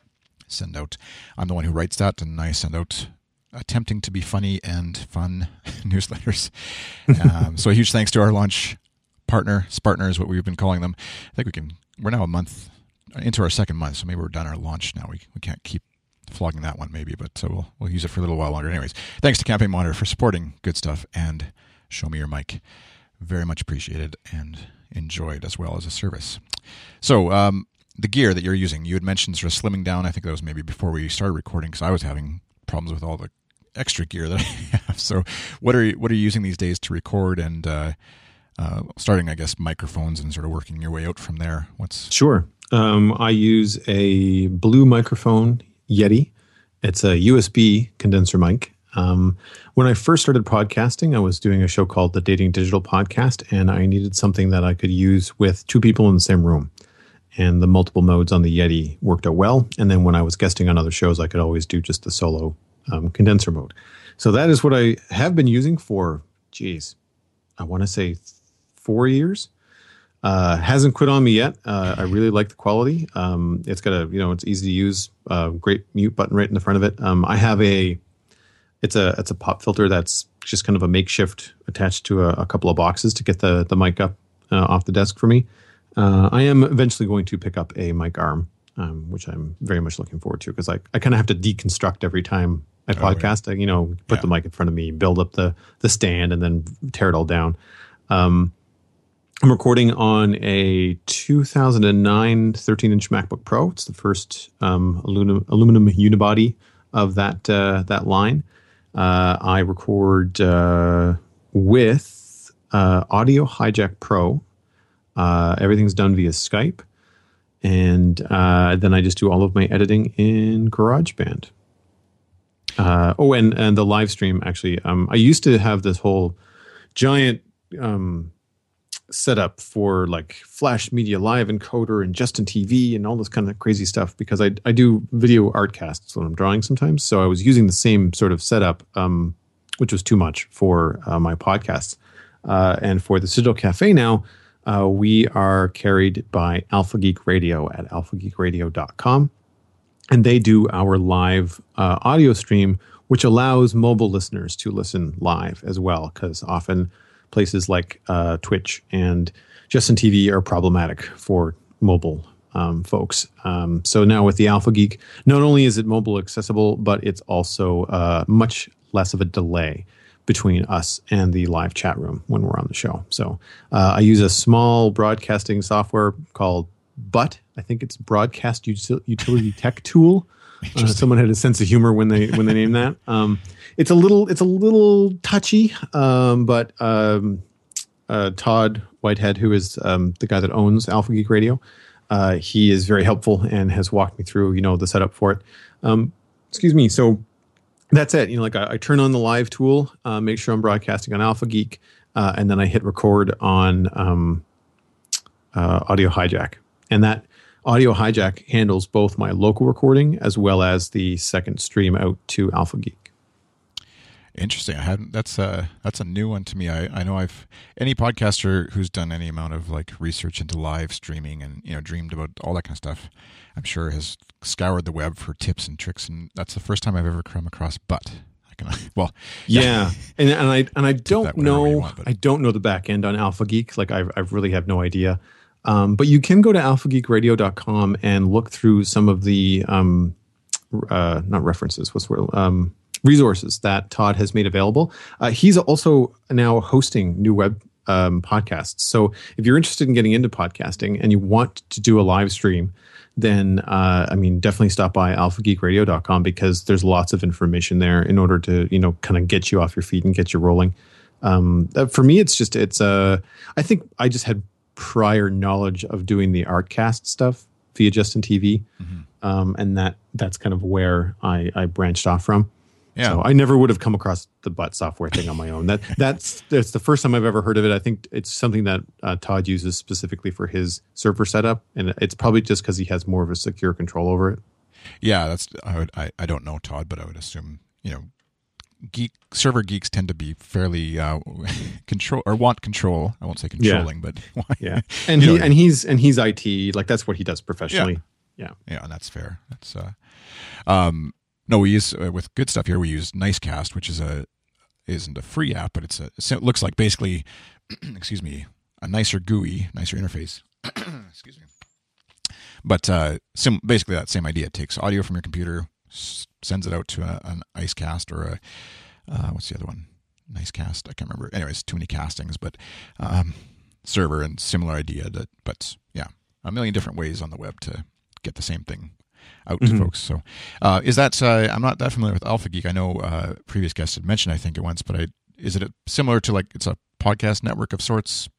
Send out, I'm the one who writes that, and I send out attempting to be funny and fun newsletters. Um, so a huge thanks to our launch partner, Spartner is what we've been calling them. I think we can, we're now a month into our second month, so maybe we're done our launch now. We we can't keep flogging that one maybe, but so we'll, we'll use it for a little while longer. Anyways, thanks to Campaign Monitor for supporting Good Stuff and Show Me Your Mic. Very much appreciated and enjoyed as well as a service. So um, the gear that you're using, you had mentioned sort of slimming down. I think that was maybe before we started recording because I was having problems with all the extra gear that I have. So what are you, what are you using these days to record and uh, uh, starting, I guess, microphones and sort of working your way out from there? What's Sure. Um, I use a Blue microphone, Yeti. It's a U S B condenser mic. Um, when I first started podcasting, I was doing a show called the Dating Digital Podcast, and I needed something that I could use with two people in the same room. And the multiple modes on the Yeti worked out well. And then when I was guesting on other shows, I could always do just the solo um, condenser mode. So that is what I have been using for, geez, I want to say four years. Uh, hasn't quit on me yet. Uh, I really like the quality. Um, it's got a, you know, it's easy to use, uh, great mute button right in the front of it. Um, I have a, it's a, it's a pop filter that's just kind of a makeshift attached to a, a couple of boxes to get the, the mic up uh, off the desk for me. Uh, I am eventually going to pick up a mic arm, um, which I'm very much looking forward to because I, I kind of have to deconstruct every time I podcast. Oh, yeah. I, you know, put yeah. the mic in front of me, build up the the stand, and then tear it all down. Um, I'm recording on a two thousand nine thirteen-inch MacBook Pro. It's the first um, aluminum, aluminum unibody of that uh, that line. Uh, I record uh, with uh, Audio Hijack Pro. Uh, everything's done via Skype. And uh, then I just do all of my editing in GarageBand. Uh, oh, and, and the live stream, actually. Um, I used to have this whole giant um, setup for like Flash Media Live Encoder and Justin T V and all this kind of crazy stuff because I, I do video art casts when I'm drawing sometimes. So I was using the same sort of setup, um, which was too much for uh, my podcasts. Uh, and for the Citadel Cafe now, Uh, we are carried by Alpha Geek Radio at alpha geek radio dot com. And they do our live uh, audio stream, which allows mobile listeners to listen live as well, because often places like uh, Twitch and Justin T V are problematic for mobile um, folks. Um, so now with the Alpha Geek, not only is it mobile accessible, but it's also uh, much less of a delay between us and the live chat room when we're on the show. So uh, I use a small broadcasting software called B U T. I think it's Broadcast Util- Utility Tech Tool. Uh, someone had a sense of humor when they when they named that. Um, it's a little it's a little touchy, um, but um, uh, Todd Whitehead, who is um, the guy that owns Alpha Geek Radio, uh, he is very helpful and has walked me through you know the setup for it. Um, excuse me. So. That's it. You know, like I, I turn on the live tool, uh, make sure I'm broadcasting on Alpha Geek, uh, and then I hit record on um, uh, Audio Hijack. And that Audio Hijack handles both my local recording as well as the second stream out to Alpha Geek. Interesting. I hadn't. That's a that's a new one to me. I, I know I've any podcaster who's done any amount of like research into live streaming and you know dreamed about all that kind of stuff. I'm sure has scoured the web for tips and tricks, and that's the first time I've ever come across. But I can well, yeah, and and I and I don't know want, I don't know the back end on Alpha Geek. Like I I really have no idea. Um, but you can go to alpha geek radio dot com and look through some of the um, uh, not references. What's the word? Um, resources that Todd has made available. Uh, he's also now hosting new web um, podcasts. So if you're interested in getting into podcasting and you want to do a live stream, then uh, I mean, definitely stop by alpha geek radio dot com because there's lots of information there in order to, you know, kind of get you off your feet and get you rolling. Um, for me, it's just, it's, uh, I think I just had prior knowledge of doing the Artcast stuff via Justin T V. Mm-hmm. Um, and that, that's kind of where I, I branched off from. Yeah. So I never would have come across the butt software thing on my own. That that's that's the first time I've ever heard of it. I think it's something that uh, Todd uses specifically for his server setup, and it's probably just because he has more of a secure control over it. Yeah, that's I would I, I don't know Todd, but I would assume, you know, geek server geeks tend to be fairly uh, control or want control. I won't say controlling, yeah. but yeah, and he know, and he's and he's I T, like that's what he does professionally. Yeah, yeah, yeah and that's fair. That's uh, um. No, we use uh, with good stuff here. We use Nicecast, which is a isn't a free app, but it's a it looks like basically, excuse me, a nicer G U I, nicer interface. Excuse me. But uh, sim- basically that same idea. It takes audio from your computer, s- sends it out to a, an Icecast or a uh, what's the other one? Nicecast. I can't remember. Anyways, too many castings, but um, server and similar idea. That, but yeah, a million different ways on the web to get the same thing out mm-hmm. to folks. So uh, is that, uh, I'm not that familiar with Alpha Geek. I know uh, previous guests had mentioned, I think it once, but I, is it a, similar to like, it's a podcast network of sorts?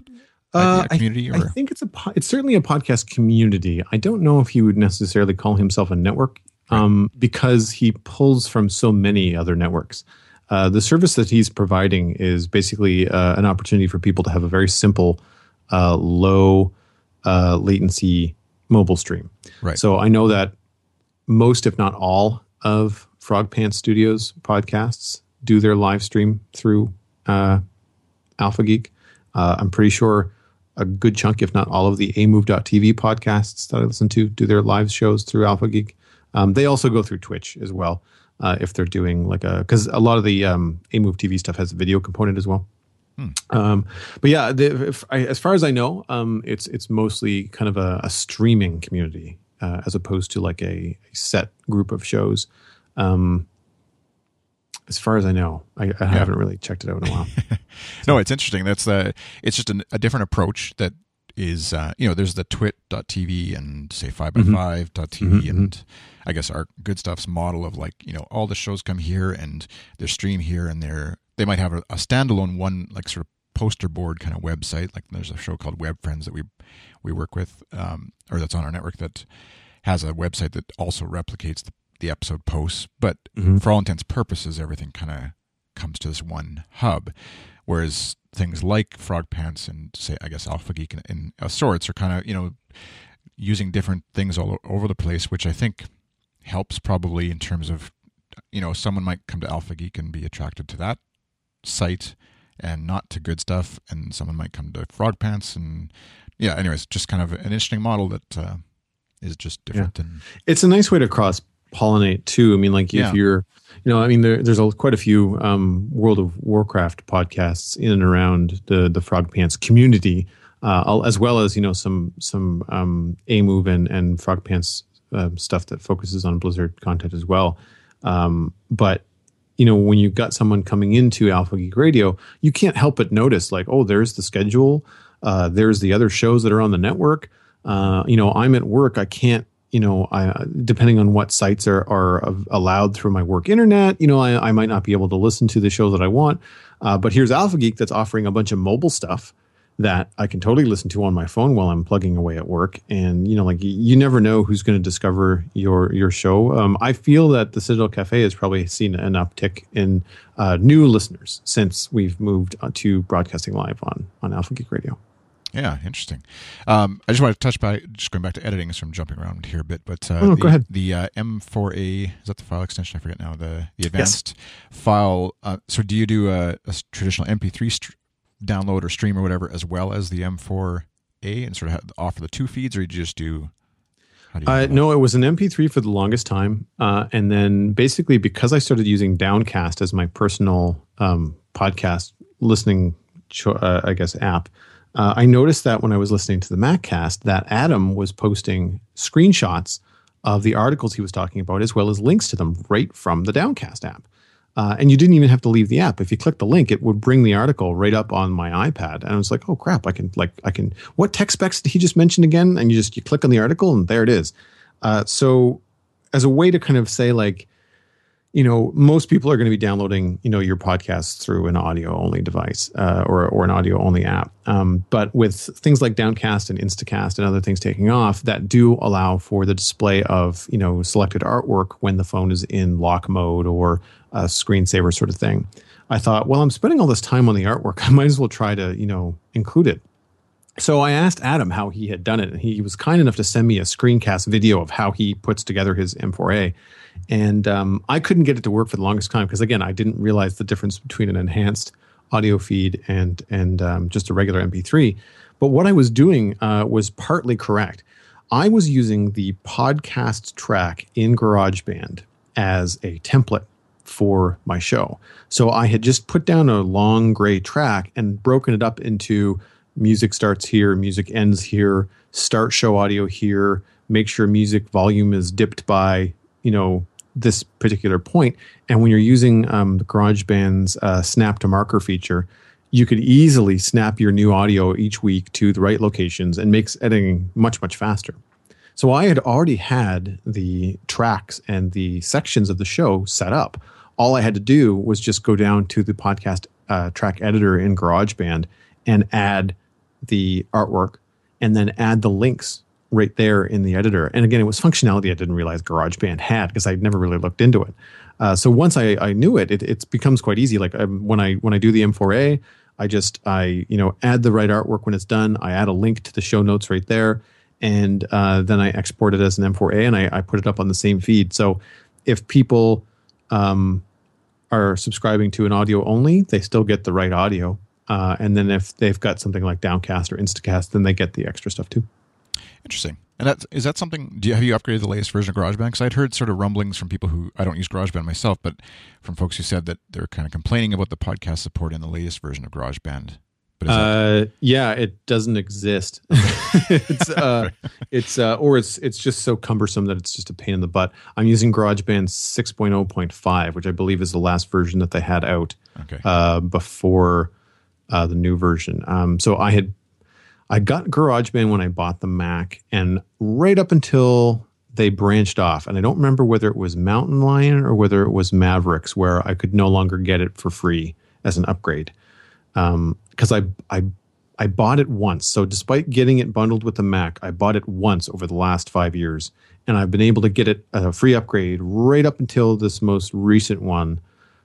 Uh, community? I, or? I think it's a, it's certainly a podcast community. I don't know if he would necessarily call himself a network um, right. because he pulls from so many other networks. Uh, the service that he's providing is basically uh, an opportunity for people to have a very simple, uh, low uh, latency mobile stream. Right. So I know that most, if not all, of Frog Pants Studios podcasts do their live stream through uh, Alpha Geek. Uh, I'm pretty sure a good chunk, if not all, of the A Move dot T V podcasts that I listen to do their live shows through Alpha Geek. Um, they also go through Twitch as well uh, if they're doing like a, because a lot of the um, A Move T V stuff has a video component as well. Hmm. Um, but yeah, the, if I, as far as I know, um, it's it's mostly kind of a, a streaming community uh, as opposed to like a, a set group of shows. Um, as far as I know, I, I yeah. haven't really checked it out in a while. No, it's interesting. That's the. It's just an, a different approach that is, uh, you know, there's the twit dot T V and say five by five dot T V mm-hmm. and I guess our Good Stuff's model of like, you know, all the shows come here and they're stream here and they're, they might have a, a standalone one, like sort of poster board kind of website. Like there's a show called Web Friends that we we work with, um, or that's on our network that has a website that also replicates the, the episode posts. But mm-hmm. for all intents and purposes, everything kind of comes to this one hub. Whereas things like Frog Pants and say, I guess Alpha Geek and, and uh, sorts are kind of, you know, using different things all over the place, which I think helps probably in terms of, you know, someone might come to Alpha Geek and be attracted to that site and not to Good Stuff, and someone might come to Frog Pants, and yeah, anyways, just kind of an interesting model that uh, is just different. Yeah. And it's a nice way to cross pollinate too. I mean, like if yeah. you're, you know, I mean, there, there's a, quite a few um, World of Warcraft podcasts in and around the the Frog Pants community, uh, as well as, you know, some some um, A Move and and Frog Pants uh, stuff that focuses on Blizzard content as well. Um, but you know, when you've got someone coming into Alpha Geek Radio, you can't help but notice, like, oh, there's the schedule. Uh, there's the other shows that are on the network. Uh, you know, I'm at work. I can't, you know, I, depending on what sites are, are allowed through my work internet, you know, I, I might not be able to listen to the shows that I want. Uh, but here's Alpha Geek that's offering a bunch of mobile stuff that I can totally listen to on my phone while I'm plugging away at work. And, you know, like you never know who's going to discover your, your show. Um, I feel that the Citadel Cafe has probably seen an uptick in uh, new listeners since we've moved to broadcasting live on, on Alpha Geek Radio. Yeah, interesting. Um, I just want to touch by just going back to editing, so I'm jumping around here a bit. But uh, oh, the, go ahead. The uh, M four A, is that the file extension? I forget now. The the advanced yes. file. Uh, so do you do a, a traditional M P three st- download or stream or whatever as well as the M four A and sort of have, offer the two feeds, or you just do? How do you uh, do no, it was an M P three for the longest time, uh, and then basically because I started using Downcast as my personal um, podcast listening, cho- uh, I guess app. Uh, I noticed that when I was listening to the MacCast, that Adam was posting screenshots of the articles he was talking about, as well as links to them right from the Downcast app. Uh, and you didn't even have to leave the app. If you click the link, it would bring the article right up on my iPad. And I was like, oh crap, I can like, I can, what tech specs did he just mention again? And you just, you click on the article and there it is. Uh, so as a way to kind of say like, you know, most people are going to be downloading, you know, your podcasts through an audio only device uh, or, or an audio only app. Um, but with things like Downcast and Instacast and other things taking off that do allow for the display of, you know, selected artwork when the phone is in lock mode or a screensaver sort of thing. I thought, well, I'm spending all this time on the artwork. I might as well try to, you know, include it. So I asked Adam how he had done it. And he was kind enough to send me a screencast video of how he puts together his M four A. And um, I couldn't get it to work for the longest time because, again, I didn't realize the difference between an enhanced audio feed and and um, just a regular M P three. But what I was doing uh, was partly correct. I was using the podcast track in GarageBand as a template for my show. So I had just put down a long gray track and broken it up into music starts here, music ends here, start show audio here, make sure music volume is dipped by, you know, this particular point. And when you're using um, GarageBand's uh, snap to marker feature, you could easily snap your new audio each week to the right locations and makes editing much, much faster. So I had already had the tracks and the sections of the show set up. All I had to do was just go down to the podcast uh, track editor in GarageBand and add the artwork and then add the links right there in the editor. And again, it was functionality I didn't realize GarageBand had because I'd never really looked into it. Uh, so once I, I knew it, it, it becomes quite easy. Like um, when I when I do the M four A, I just I you know add the right artwork when it's done. I add a link to the show notes right there, and uh, then I export it as an M four A and I, I put it up on the same feed. So if people um, are subscribing to an audio only, they still get the right audio. Uh, and then if they've got something like Downcast or Instacast, then they get the extra stuff too. Interesting. And that, is that something, do you, have you upgraded the latest version of GarageBand? Because I'd heard sort of rumblings from people who, I don't use GarageBand myself, but from folks who said that they're kind of complaining about the podcast support in the latest version of GarageBand. But is uh, that... Yeah, it doesn't exist. it's uh, it's uh, or it's it's just so cumbersome that it's just a pain in the butt. I'm using GarageBand six point oh point five, which I believe is the last version that they had out okay. uh, before uh, the new version. Um, so I had I got GarageBand when I bought the Mac, and right up until they branched off, and I don't remember whether it was Mountain Lion or whether it was Mavericks, where I could no longer get it for free as an upgrade. Um, because I, I, I bought it once. So despite getting it bundled with the Mac, I bought it once over the last five years, and I've been able to get it a free upgrade right up until this most recent one,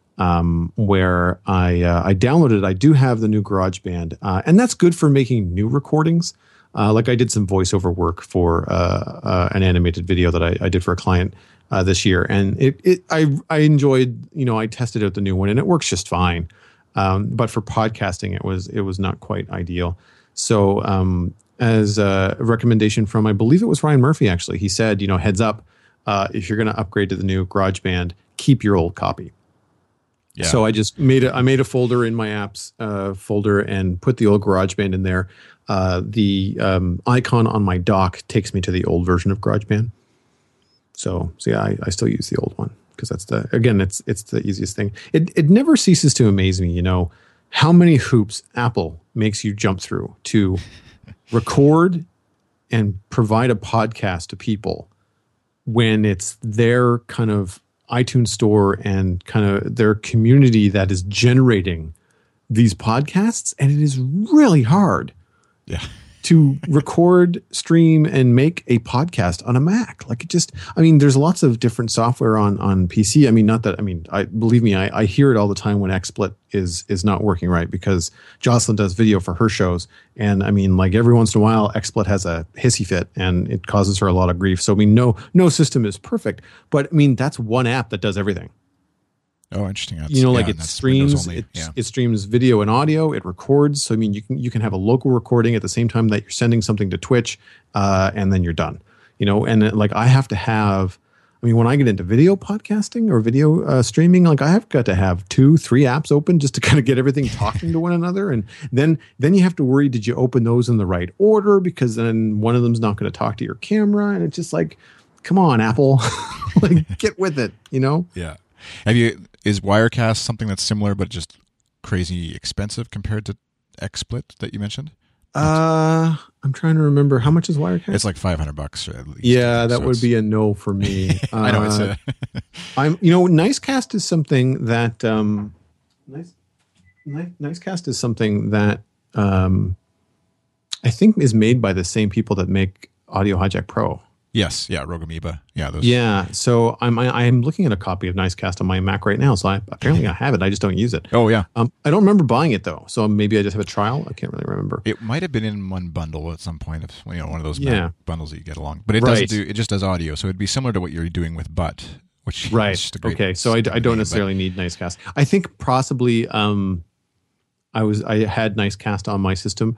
um, where I, uh, I downloaded it. I do have the new GarageBand, uh, and that's good for making new recordings. Uh, like I did some voiceover work for, uh, uh, an animated video that I, I did for a client, uh, this year. And it, it, I, I enjoyed, you know, I tested out the new one and it works just fine. Um, but for podcasting, it was it was not quite ideal. So um, as a recommendation from, I believe it was Ryan Murphy, actually, he said, you know, heads up, uh, if you're going to upgrade to the new GarageBand, keep your old copy. Yeah. So I just made a, I made a folder in my apps uh, folder and put the old GarageBand in there. Uh, the um, icon on my dock takes me to the old version of GarageBand. So, so yeah, I, I still use the old one. Because that's the again, it's it's the easiest thing. It it never ceases to amaze me, you know, how many hoops Apple makes you jump through to record and provide a podcast to people when it's their kind of iTunes store and kind of their community that is generating these podcasts, and it is really hard. Yeah. To record, stream, and make a podcast on a Mac. Like it just, I mean, there's lots of different software on, on P C. I mean, not that, I mean, I believe me, I, I hear it all the time when XSplit is is not working right because Jocelyn does video for her shows. And I mean, like every once in a while, XSplit has a hissy fit and it causes her a lot of grief. So, I mean, no, no system is perfect. But I mean, that's one app that does everything. Oh, interesting. That's, you know, like yeah, it streams, it, yeah. it streams video and audio. It records. So I mean, you can you can have a local recording at the same time that you're sending something to Twitch, uh, and then you're done. You know, and uh, like I have to have. I mean, when I get into video podcasting or video uh, streaming, like I have got to have two, three apps open just to kind of get everything talking to one another, and then then you have to worry: did you open those in the right order? Because then one of them's not going to talk to your camera, and it's just like, come on, Apple, like get with it. You know? Yeah. Have you? is Wirecast something that's similar but just crazy expensive compared to XSplit that you mentioned? Uh, I'm trying to remember how much is Wirecast. It's like five hundred bucks at least. Yeah, that so would be a no for me. uh, I know it's a I'm, you know, Nicecast is something that um, nice, nice, Nicecast is something that um, I think is made by the same people that make Audio Hijack Pro. Yes, yeah, Rogue Amoeba. Yeah, those. Yeah, so I'm I, I'm looking at a copy of Nicecast on my Mac right now. So I apparently I have it. I just don't use it. Oh yeah. Um, I don't remember buying it though. So maybe I just have a trial. I can't really remember. It might have been in one bundle at some point. Of you know, one of those Yeah. Mac bundles that you get along. But it Right. doesn't do. It just does audio. So it'd be similar to what you're doing with Butt, which Right. is just a great Okay. So I, I name, don't but- necessarily need Nicecast. I think possibly um, I was I had Nicecast on my system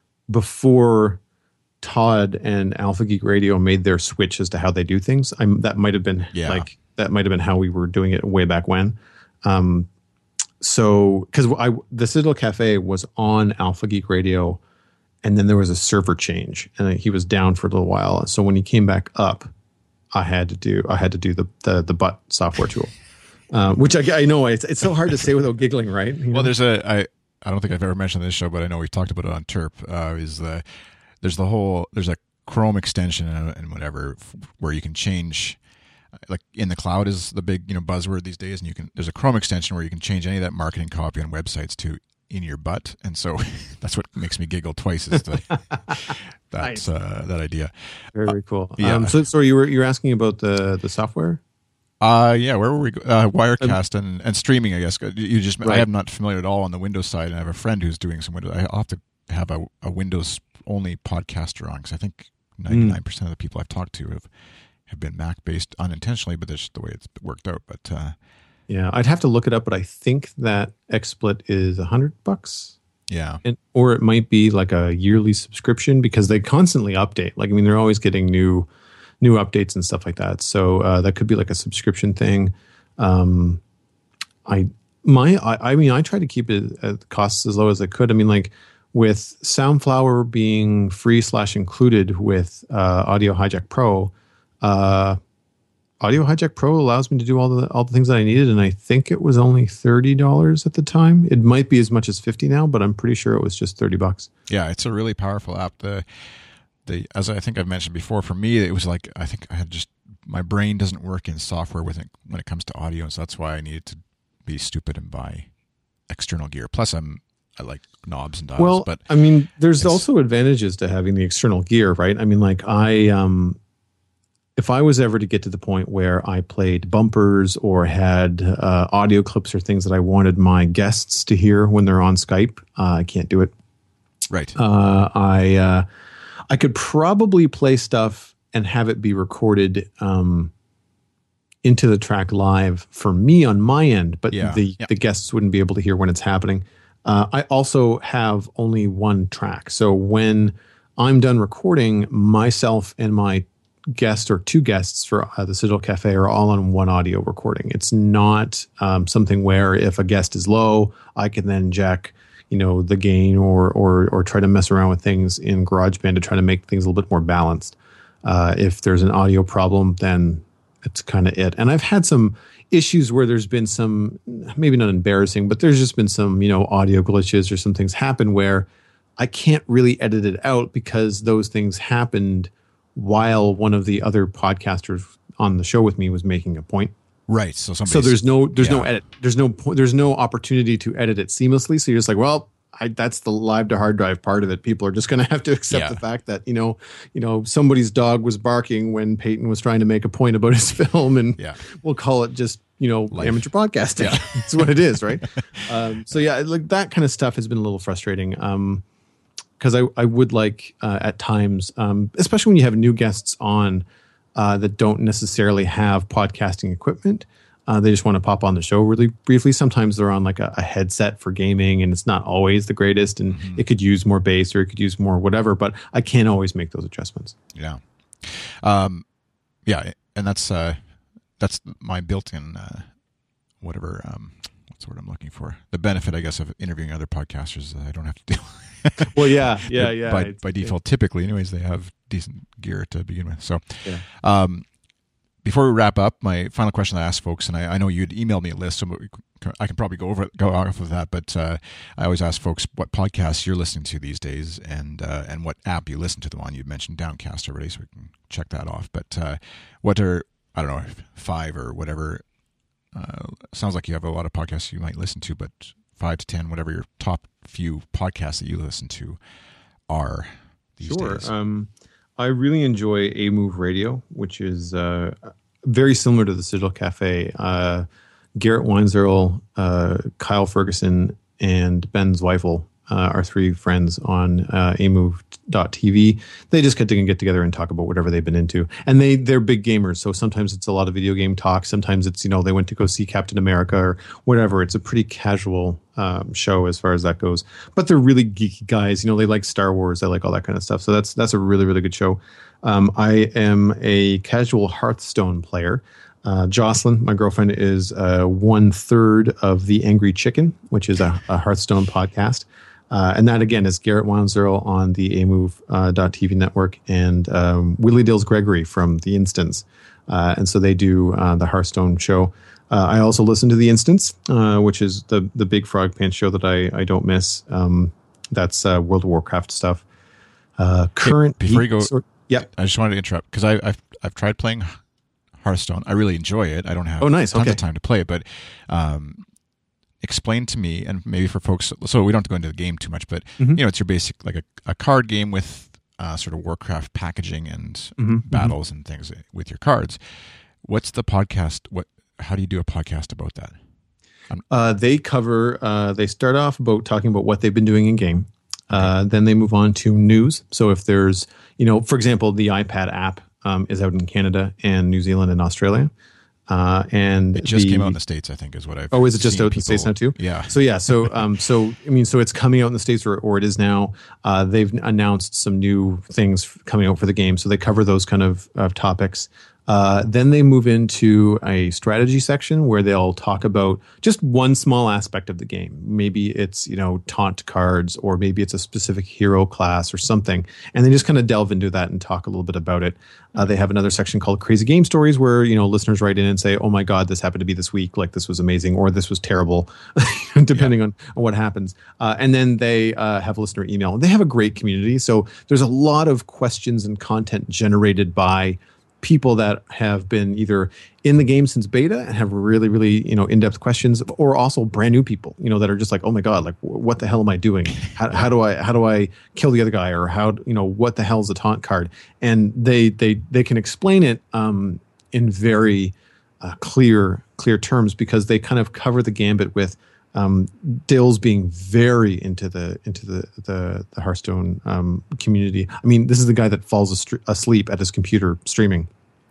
before Todd and Alpha Geek Radio made their switch as to how they do things. I'm that might have been Yeah. like that might have been how we were doing it way back when. Um, so because I the Citadel Cafe was on Alpha Geek Radio, and then there was a server change, and he was down for a little while. So when he came back up, I had to do I had to do the the, the Butt software tool, um, which I, I know it's it's so hard to say without giggling, right? You know? Well, there's a I I don't think I've ever mentioned this show, but I know we've talked about it on Terp. Uh, is the there's the whole there's a Chrome extension and, and whatever f- where you can change, like in the cloud is the big you know buzzword these days, and you can there's a Chrome extension where you can change any of that marketing copy on websites to in your butt, and so that's what makes me giggle twice is the, that Nice. uh, that idea. Very, very cool. yeah. Um, so, so you were you were asking about the the software? Uh yeah, where were we? go- Uh, Wirecast and, and streaming, I guess. You just I Right. am not familiar at all on the Windows side, and I have a friend who's doing some Windows. I'll have to have a, a Windows only podcaster on because I think ninety-nine percent of the people I've talked to have have been Mac based unintentionally, but that's just the way it's worked out. But uh, Yeah, I'd have to look it up, but I think that XSplit is a hundred bucks. yeah, And, or it might be like a yearly subscription because they constantly update. Like, I mean, they're always getting new, new updates and stuff like that. So uh, that could be like a subscription thing. Um, I my I, I mean, I try to keep it at costs as low as I could. I mean, like with Soundflower being free slash included with uh, Audio Hijack Pro. Uh, Audio Hijack Pro allows me to do all the all the things that I needed, and I think it was only thirty dollars at the time. It might be as much as fifty now, but I'm pretty sure it was just thirty bucks. yeah, it's a really powerful app. The the as I think I've mentioned before, for me it was like I think I had just my brain doesn't work in software with it when it comes to audio, and so that's why I needed to be stupid and buy external gear. Plus, I'm I like knobs and dials. Well, but I mean, there's it's- also advantages to having the external gear, right? I mean, like I, um, if I was ever to get to the point where I played bumpers or had uh, audio clips or things that I wanted my guests to hear when they're on Skype, uh, I can't do it. right, Uh, I uh, I could probably play stuff and have it be recorded um, into the track live for me on my end, but Yeah. the Yeah. the guests wouldn't be able to hear when it's happening. Uh, I also have only one track, so when I'm done recording, myself and my guest or two guests for uh, the Citadel Cafe are all on one audio recording. It's not um, something where if a guest is low, I can then jack, you know, the gain or or or try to mess around with things in GarageBand to try to make things a little bit more balanced. Uh, if there's an audio problem, then it's kind of it. And I've had some issues where there's been some, maybe not embarrassing, but there's just been some, you know, audio glitches or some things happen where I can't really edit it out because those things happened while one of the other podcasters on the show with me was making a point. right. So somebody. So there's no there's no yeah. edit. There's no po- there's no opportunity to edit it seamlessly. So you're just like, well, I, that's the live to hard drive part of it. People are just going to have to accept Yeah. the fact that you know you know somebody's dog was barking when Peyton was trying to make a point about his film, and Yeah. we'll call it just you know Life. amateur podcasting. Yeah. That's what it is, right? um, so yeah, like that kind of stuff has been a little frustrating. Um, because I, I would like uh, at times, um, especially when you have new guests on uh, that don't necessarily have podcasting equipment, uh, they just want to pop on the show really briefly. Sometimes they're on like a, a headset for gaming, and it's not always the greatest, and Mm-hmm. it could use more bass or it could use more whatever. But I can't always make those adjustments. Yeah. Um, yeah. And that's, uh, that's my built-in, uh, whatever, um, what's the word I'm looking for? The benefit, I guess, of interviewing other podcasters is that I don't have to deal. Well, yeah, yeah, yeah. by, It's- by default, typically anyways, they have decent gear to begin with. So, Yeah. um, before we wrap up, my final question I ask folks, and I, I know you'd emailed me a list, so I can probably go over go off of that. But uh, I always ask folks what podcasts you're listening to these days, and uh, and what app you listen to them on. You mentioned Downcast already, so we can check that off. But uh, what are I don't know five or whatever? Uh, sounds like you have a lot of podcasts you might listen to, but five to ten, whatever your top few podcasts that you listen to are these sure. days. Um, I really enjoy A Move Radio, which is uh, very similar to the Citadel Cafe. Uh, Garrett Weinzierl, uh, Kyle Ferguson, and Ben Zweifel uh, are three friends on uh, A Move dot T V. They just get to get together and talk about whatever they've been into. And they, they're big gamers, so sometimes it's a lot of video game talk. Sometimes it's, you know, they went to go see Captain America or whatever. It's a pretty casual um, show as far as that goes. But they're really geeky guys. You know, they like Star Wars. They like all that kind of stuff. So that's that's a really, really good show. Um, I am a casual Hearthstone player. Uh, Jocelyn, my girlfriend, is uh, one third of The Angry Chicken, which is a, a Hearthstone podcast. Uh, and that, again, is Garrett Weinzierl on the A Move dot T V network, and um, Willie Dills Gregory from The Instance. Uh, and so they do uh, the Hearthstone show. Uh, I also listen to The Instance, uh, which is the the big Frog Pants show that I, I don't miss. Um, that's uh, World of Warcraft stuff. Uh, current hey, before you go, or, yeah, I just wanted to interrupt because I've I've tried playing Hearthstone. I really enjoy it. I don't have oh, nice. tons okay. of time to play it, but um, explain to me, and maybe for folks, so we don't have to go into the game too much, but mm-hmm. you know, it's your basic like a, a card game with uh, sort of Warcraft packaging and mm-hmm. battles mm-hmm. and things with your cards. What's the podcast? What? How do you do a podcast about that? Uh, they cover. Uh, they start off about talking about what they've been doing in game. Uh, then they move on to news. So if there's, you know, for example, the iPad app um, is out in Canada and New Zealand and Australia. Uh, and it just the, came out in the States, I think, is what I've Oh, is it just seen out in people, the States now too? Yeah. So yeah, so um, so I mean, so it's coming out in the States, or, or it is now. Uh, they've announced some new things coming out for the game, so they cover those kind of, of topics. Uh, then they move into a strategy section where they'll talk about just one small aspect of the game. Maybe it's, you know, taunt cards, or maybe it's a specific hero class or something. And they just kind of delve into that and talk a little bit about it. Uh, they have another section called Crazy Game Stories where, you know, listeners write in and say, oh my God, this happened to be this week. Like, this was amazing, or this was terrible, depending yeah. on, on what happens. Uh, and then they uh, have listener email. They have a great community. So there's a lot of questions and content generated by people that have been either in the game since beta and have really, really, you know, in-depth questions, or also brand new people, you know, that are just like, oh my God, like, what the hell am I doing? How, how do I, how do I kill the other guy? Or how, you know, what the hell is a taunt card? And they, they, they can explain it um, in very uh, clear, clear terms, because they kind of cover the gambit with um, Dills being very into the, into the, the, the Hearthstone um, community. I mean, this is the guy that falls astri- asleep at his computer streaming.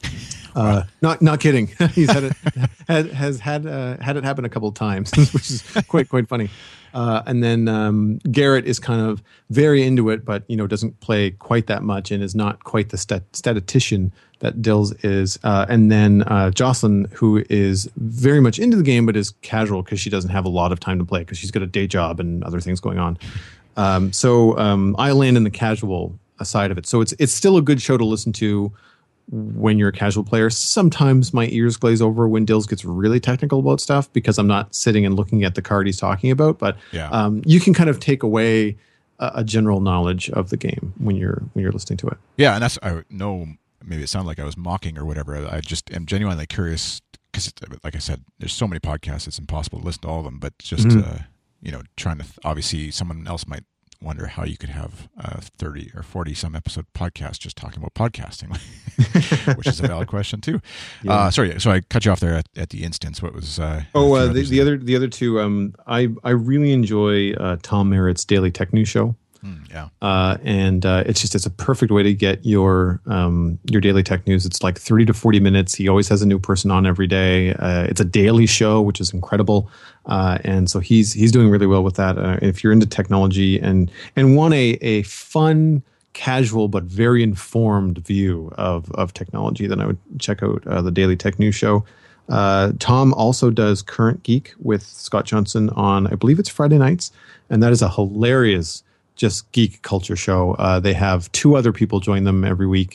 Uh, not not kidding. He's had it had, has had uh, had it happen a couple of times, which is quite quite funny. Uh, and then um, Garrett is kind of very into it, but you know, doesn't play quite that much and is not quite the stat- statistician that Dills is. Uh, and then uh, Jocelyn, who is very much into the game but is casual because she doesn't have a lot of time to play because she's got a day job and other things going on. Um, so um, I land in the casual side of it. So it's it's still a good show to listen to when you're a casual player. Sometimes my ears glaze over when Dills gets really technical about stuff because I'm not sitting and looking at the card he's talking about. But yeah. um, you can kind of take away a, a general knowledge of the game when you're when you're listening to it. Yeah, and that's I know maybe it sounded like I was mocking or whatever. I just am genuinely curious because, like I said, there's so many podcasts it's impossible to listen to all of them. But just mm-hmm. uh, you know, trying to th- obviously someone else might wonder how you could have a thirty or forty some episode podcast just talking about podcasting, which is a valid question too. Yeah. Uh, sorry, so I cut you off there at, at the Instance. What was? Uh, oh, uh, the, the other the other two. Um, I I really enjoy uh, Tom Merritt's Daily Tech News Show. Mm, yeah, uh, and uh, it's just it's a perfect way to get your um, your daily tech news. It's like thirty to forty minutes. He always has a new person on every day. Uh, it's a daily show, which is incredible. Uh, and so he's he's doing really well with that. Uh, if you're into technology and and want a a fun, casual but very informed view of of technology, then I would check out uh, the Daily Tech News Show. Uh, Tom also does Current Geek with Scott Johnson on, I believe it's Friday nights, and that is a hilarious just geek culture show. Uh, they have two other people join them every week.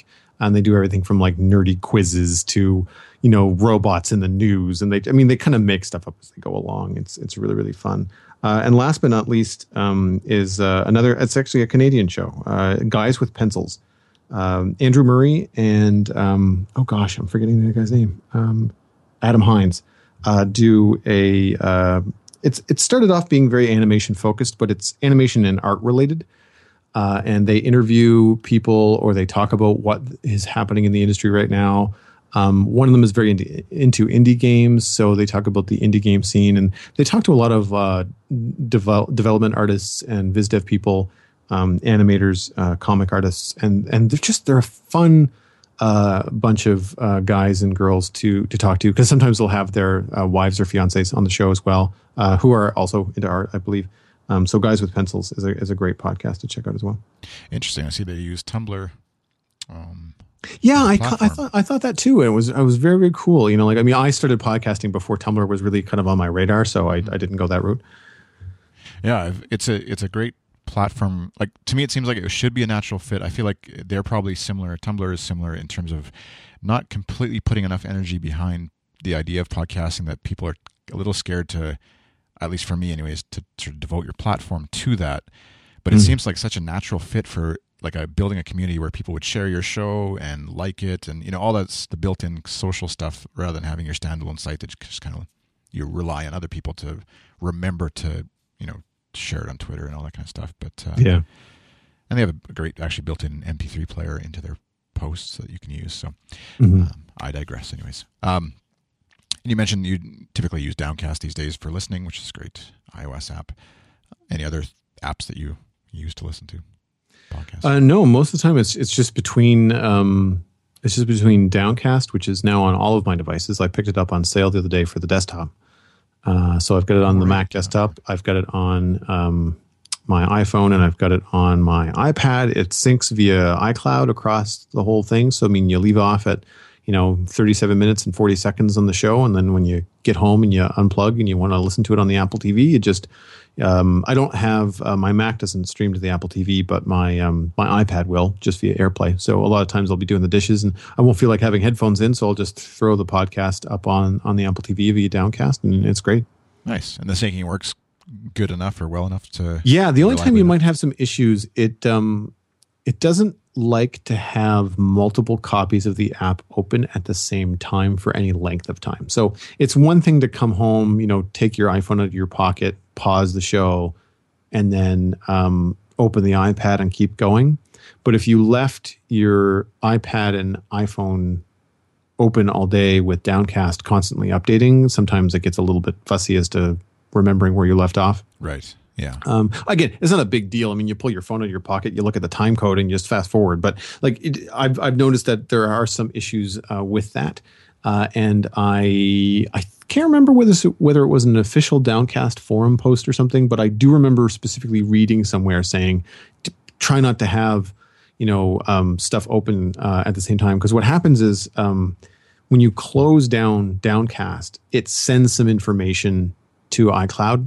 and they do everything from like nerdy quizzes to, you know, robots in the news. And they, I mean, they kind of make stuff up as they go along. It's it's really, really fun. Uh, and last but not least um, is uh, another, it's actually a Canadian show, uh, Guys with Pencils. Um, Andrew Murray and, um, oh gosh, I'm forgetting the guy's name. Um, Adam Hines uh, do a, uh, it's it started off being very animation focused, but it's animation and art related. Uh, and they interview people or they talk about what is happening in the industry right now. Um, one of them is very into, into indie games, so they talk about the indie game scene, and they talk to a lot of uh, devel- development artists and viz dev people, um, animators, uh, comic artists, and and they're just they're a fun uh, bunch of uh, guys and girls to to talk to, because sometimes they'll have their uh, wives or fiancés on the show as well, uh, who are also into art, I believe. Um, so, Guys with Pencils is a is a great podcast to check out as well. Interesting. I see they use Tumblr. Um, yeah, I, I thought I thought that too. It was I was very very cool. You know, like I mean, I started podcasting before Tumblr was really kind of on my radar, so I, I didn't go that route. Yeah, it's a it's a great platform. Like to me, it seems like it should be a natural fit. I feel like they're probably similar. Tumblr is similar in terms of not completely putting enough energy behind the idea of podcasting that people are a little scared to, at least for me anyways, to, to devote your platform to that. But it mm. seems like such a natural fit for like a building a community where people would share your show and like it, and you know all that's the built-in social stuff, rather than having your standalone site that just kind of you rely on other people to remember to you know share it on Twitter and all that kind of stuff. But uh, yeah, and they have a great actually built-in M P three player into their posts that you can use. So mm-hmm. um, I digress, anyways. Um, and you mentioned you typically use Downcast these days for listening, which is a great iOS app. Any other apps that you use to listen to podcasts? Uh, no, most of the time it's it's just between um, it's just between Downcast, which is now on all of my devices. I picked it up on sale the other day for the desktop, uh, so I've got it on the Mac desktop. I've got it on um, my iPhone, and I've got it on my iPad. It syncs via iCloud across the whole thing. So I mean, you leave off at you know thirty-seven minutes and forty seconds on the show, and then when you get home and you unplug and you want to listen to it on the Apple T V, you just Um, I don't have uh, my Mac doesn't stream to the Apple T V, but my um, my iPad will, just via AirPlay. So a lot of times I'll be doing the dishes and I won't feel like having headphones in, so I'll just throw the podcast up on on the Apple T V via Downcast, and it's great. Nice. And the syncing works good enough or well enough to. Yeah, the only time you enough. might have some issues, it um, it doesn't like to have multiple copies of the app open at the same time for any length of time. So it's one thing to come home, you know, take your iPhone out of your pocket, pause the show, and then um, open the iPad and keep going. But if you left your iPad and iPhone open all day with Downcast constantly updating, sometimes it gets a little bit fussy as to remembering where you left off. Right. Yeah. Um, again, it's not a big deal. I mean, you pull your phone out of your pocket, you look at the time code, and you just fast forward. But like, it, I've I've noticed that there are some issues uh, with that, uh, and I I can't remember whether this, whether it was an official Downcast forum post or something, but I do remember specifically reading somewhere saying, try not to have you know um, stuff open uh, at the same time, because what happens is um, when you close down Downcast, it sends some information to iCloud.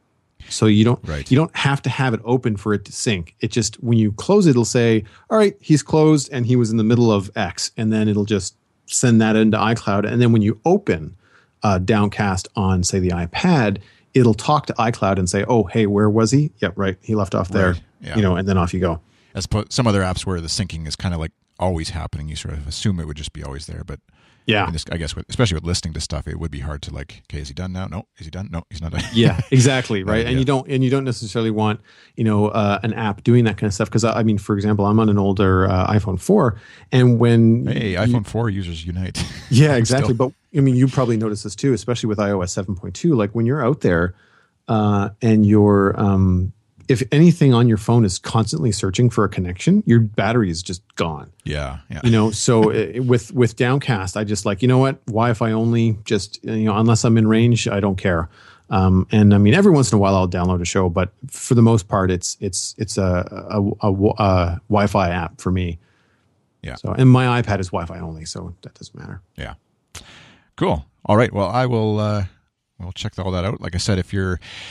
So you don't right. you don't have to have it open for it to sync. It just, when you close it, it'll say, all right, he's closed and he was in the middle of X. And then it'll just send that into iCloud. And then when you open uh, Downcast on, say, the iPad, it'll talk to iCloud and say, oh, hey, where was he? Yep, right. He left off there. Right. Yeah. You know, and then off you go. As po- some other apps where the syncing is kind of like always happening. You sort of assume it would just be always there. But yeah, in this, I guess, with, especially with listening to stuff, it would be hard to like, okay, is he done now? No. Is he done? No, he's not done. Yeah, exactly. Right. Right, and yeah. you don't, and you don't necessarily want, you know, uh, an app doing that kind of stuff. Cause I, I mean, for example, I'm on an older uh, iPhone four, and when Hey, you, iPhone four users unite. yeah, exactly. Still. But I mean, you probably noticed this too, especially with iOS seven point two. Like when you're out there uh, and you're, um, if anything on your phone is constantly searching for a connection, your battery is just gone. Yeah, yeah. You know, so it, with with Downcast, I just like, you know what, Wi-Fi only. Just, you know, unless I'm in range, I don't care. Um, and I mean, every once in a while, I'll download a show, but for the most part, it's it's it's a a, a, a Wi-Fi app for me. Yeah. So, and my iPad is Wi-Fi only, so that doesn't matter. Yeah. Cool. All right. Well, I will. Uh, we'll check all that out. Like I said, if you're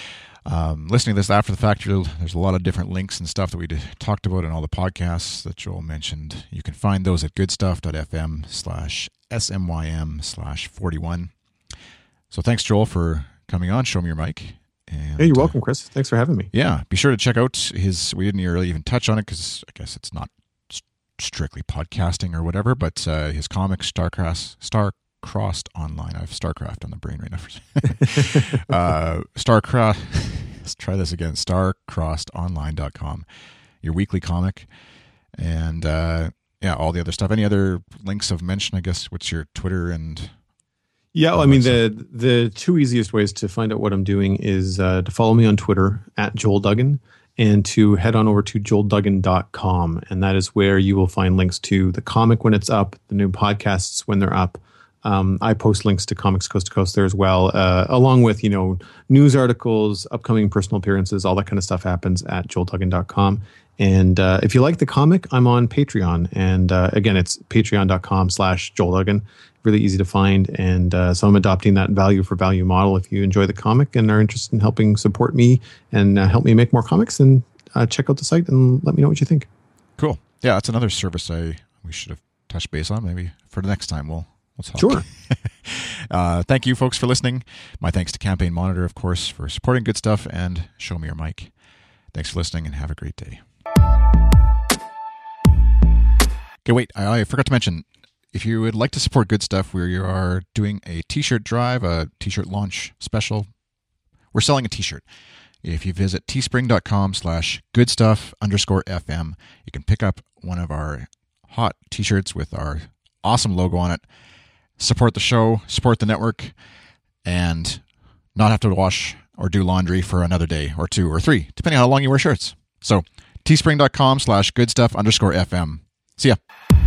Um, listening to this after the fact, there's a lot of different links and stuff that we talked about in all the podcasts that Joel mentioned. You can find those at goodstuff.fm slash smym slash 41. So thanks, Joel, for coming on. Show me your mic. And, hey, you're welcome, Chris. Thanks for having me. Uh, yeah, be sure to check out his, we didn't really even touch on it because I guess it's not st- strictly podcasting or whatever, but uh, his comic, Starcross, Star-Crossed Online. I have StarCraft on the brain right now. uh, Starcross, let's try this again, star crossed online dot com. Your weekly comic. And uh, yeah, all the other stuff. Any other links of mention, I guess? What's your Twitter and... Yeah, well, I mean, the the two easiest ways to find out what I'm doing is uh, to follow me on Twitter at Joel Duggan and to head on over to joel duggan dot com. And that is where you will find links to the comic when it's up, the new podcasts when they're up. Um, I post links to Comics Coast to Coast there as well, uh, along with, you know, news articles, upcoming personal appearances, all that kind of stuff happens at joel duggan dot com. And uh, if you like the comic, I'm on Patreon. And uh, again, it's patreon dot com slash Joel Duggan. Really easy to find. And uh, so I'm adopting that value for value model. If you enjoy the comic and are interested in helping support me and uh, help me make more comics, then uh, check out the site and let me know what you think. Cool. Yeah, that's another service I we should have touched base on. Maybe for the next time we'll, we'll talk. Sure. uh, thank you, folks, for listening. My thanks to Campaign Monitor, of course, for supporting Good Stuff, and Show Me Your Mic. Thanks for listening, and have a great day. Okay, wait, I, I forgot to mention, if you would like to support Good Stuff, we are doing a t-shirt drive, a t-shirt launch special. We're selling a t-shirt. If you visit teespring.com slash goodstuff underscore FM, you can pick up one of our hot t-shirts with our awesome logo on it. Support the show, support the network, and not have to wash or do laundry for another day or two or three, depending on how long you wear shirts. So teespring.com slash goodstuff underscore FM. See ya.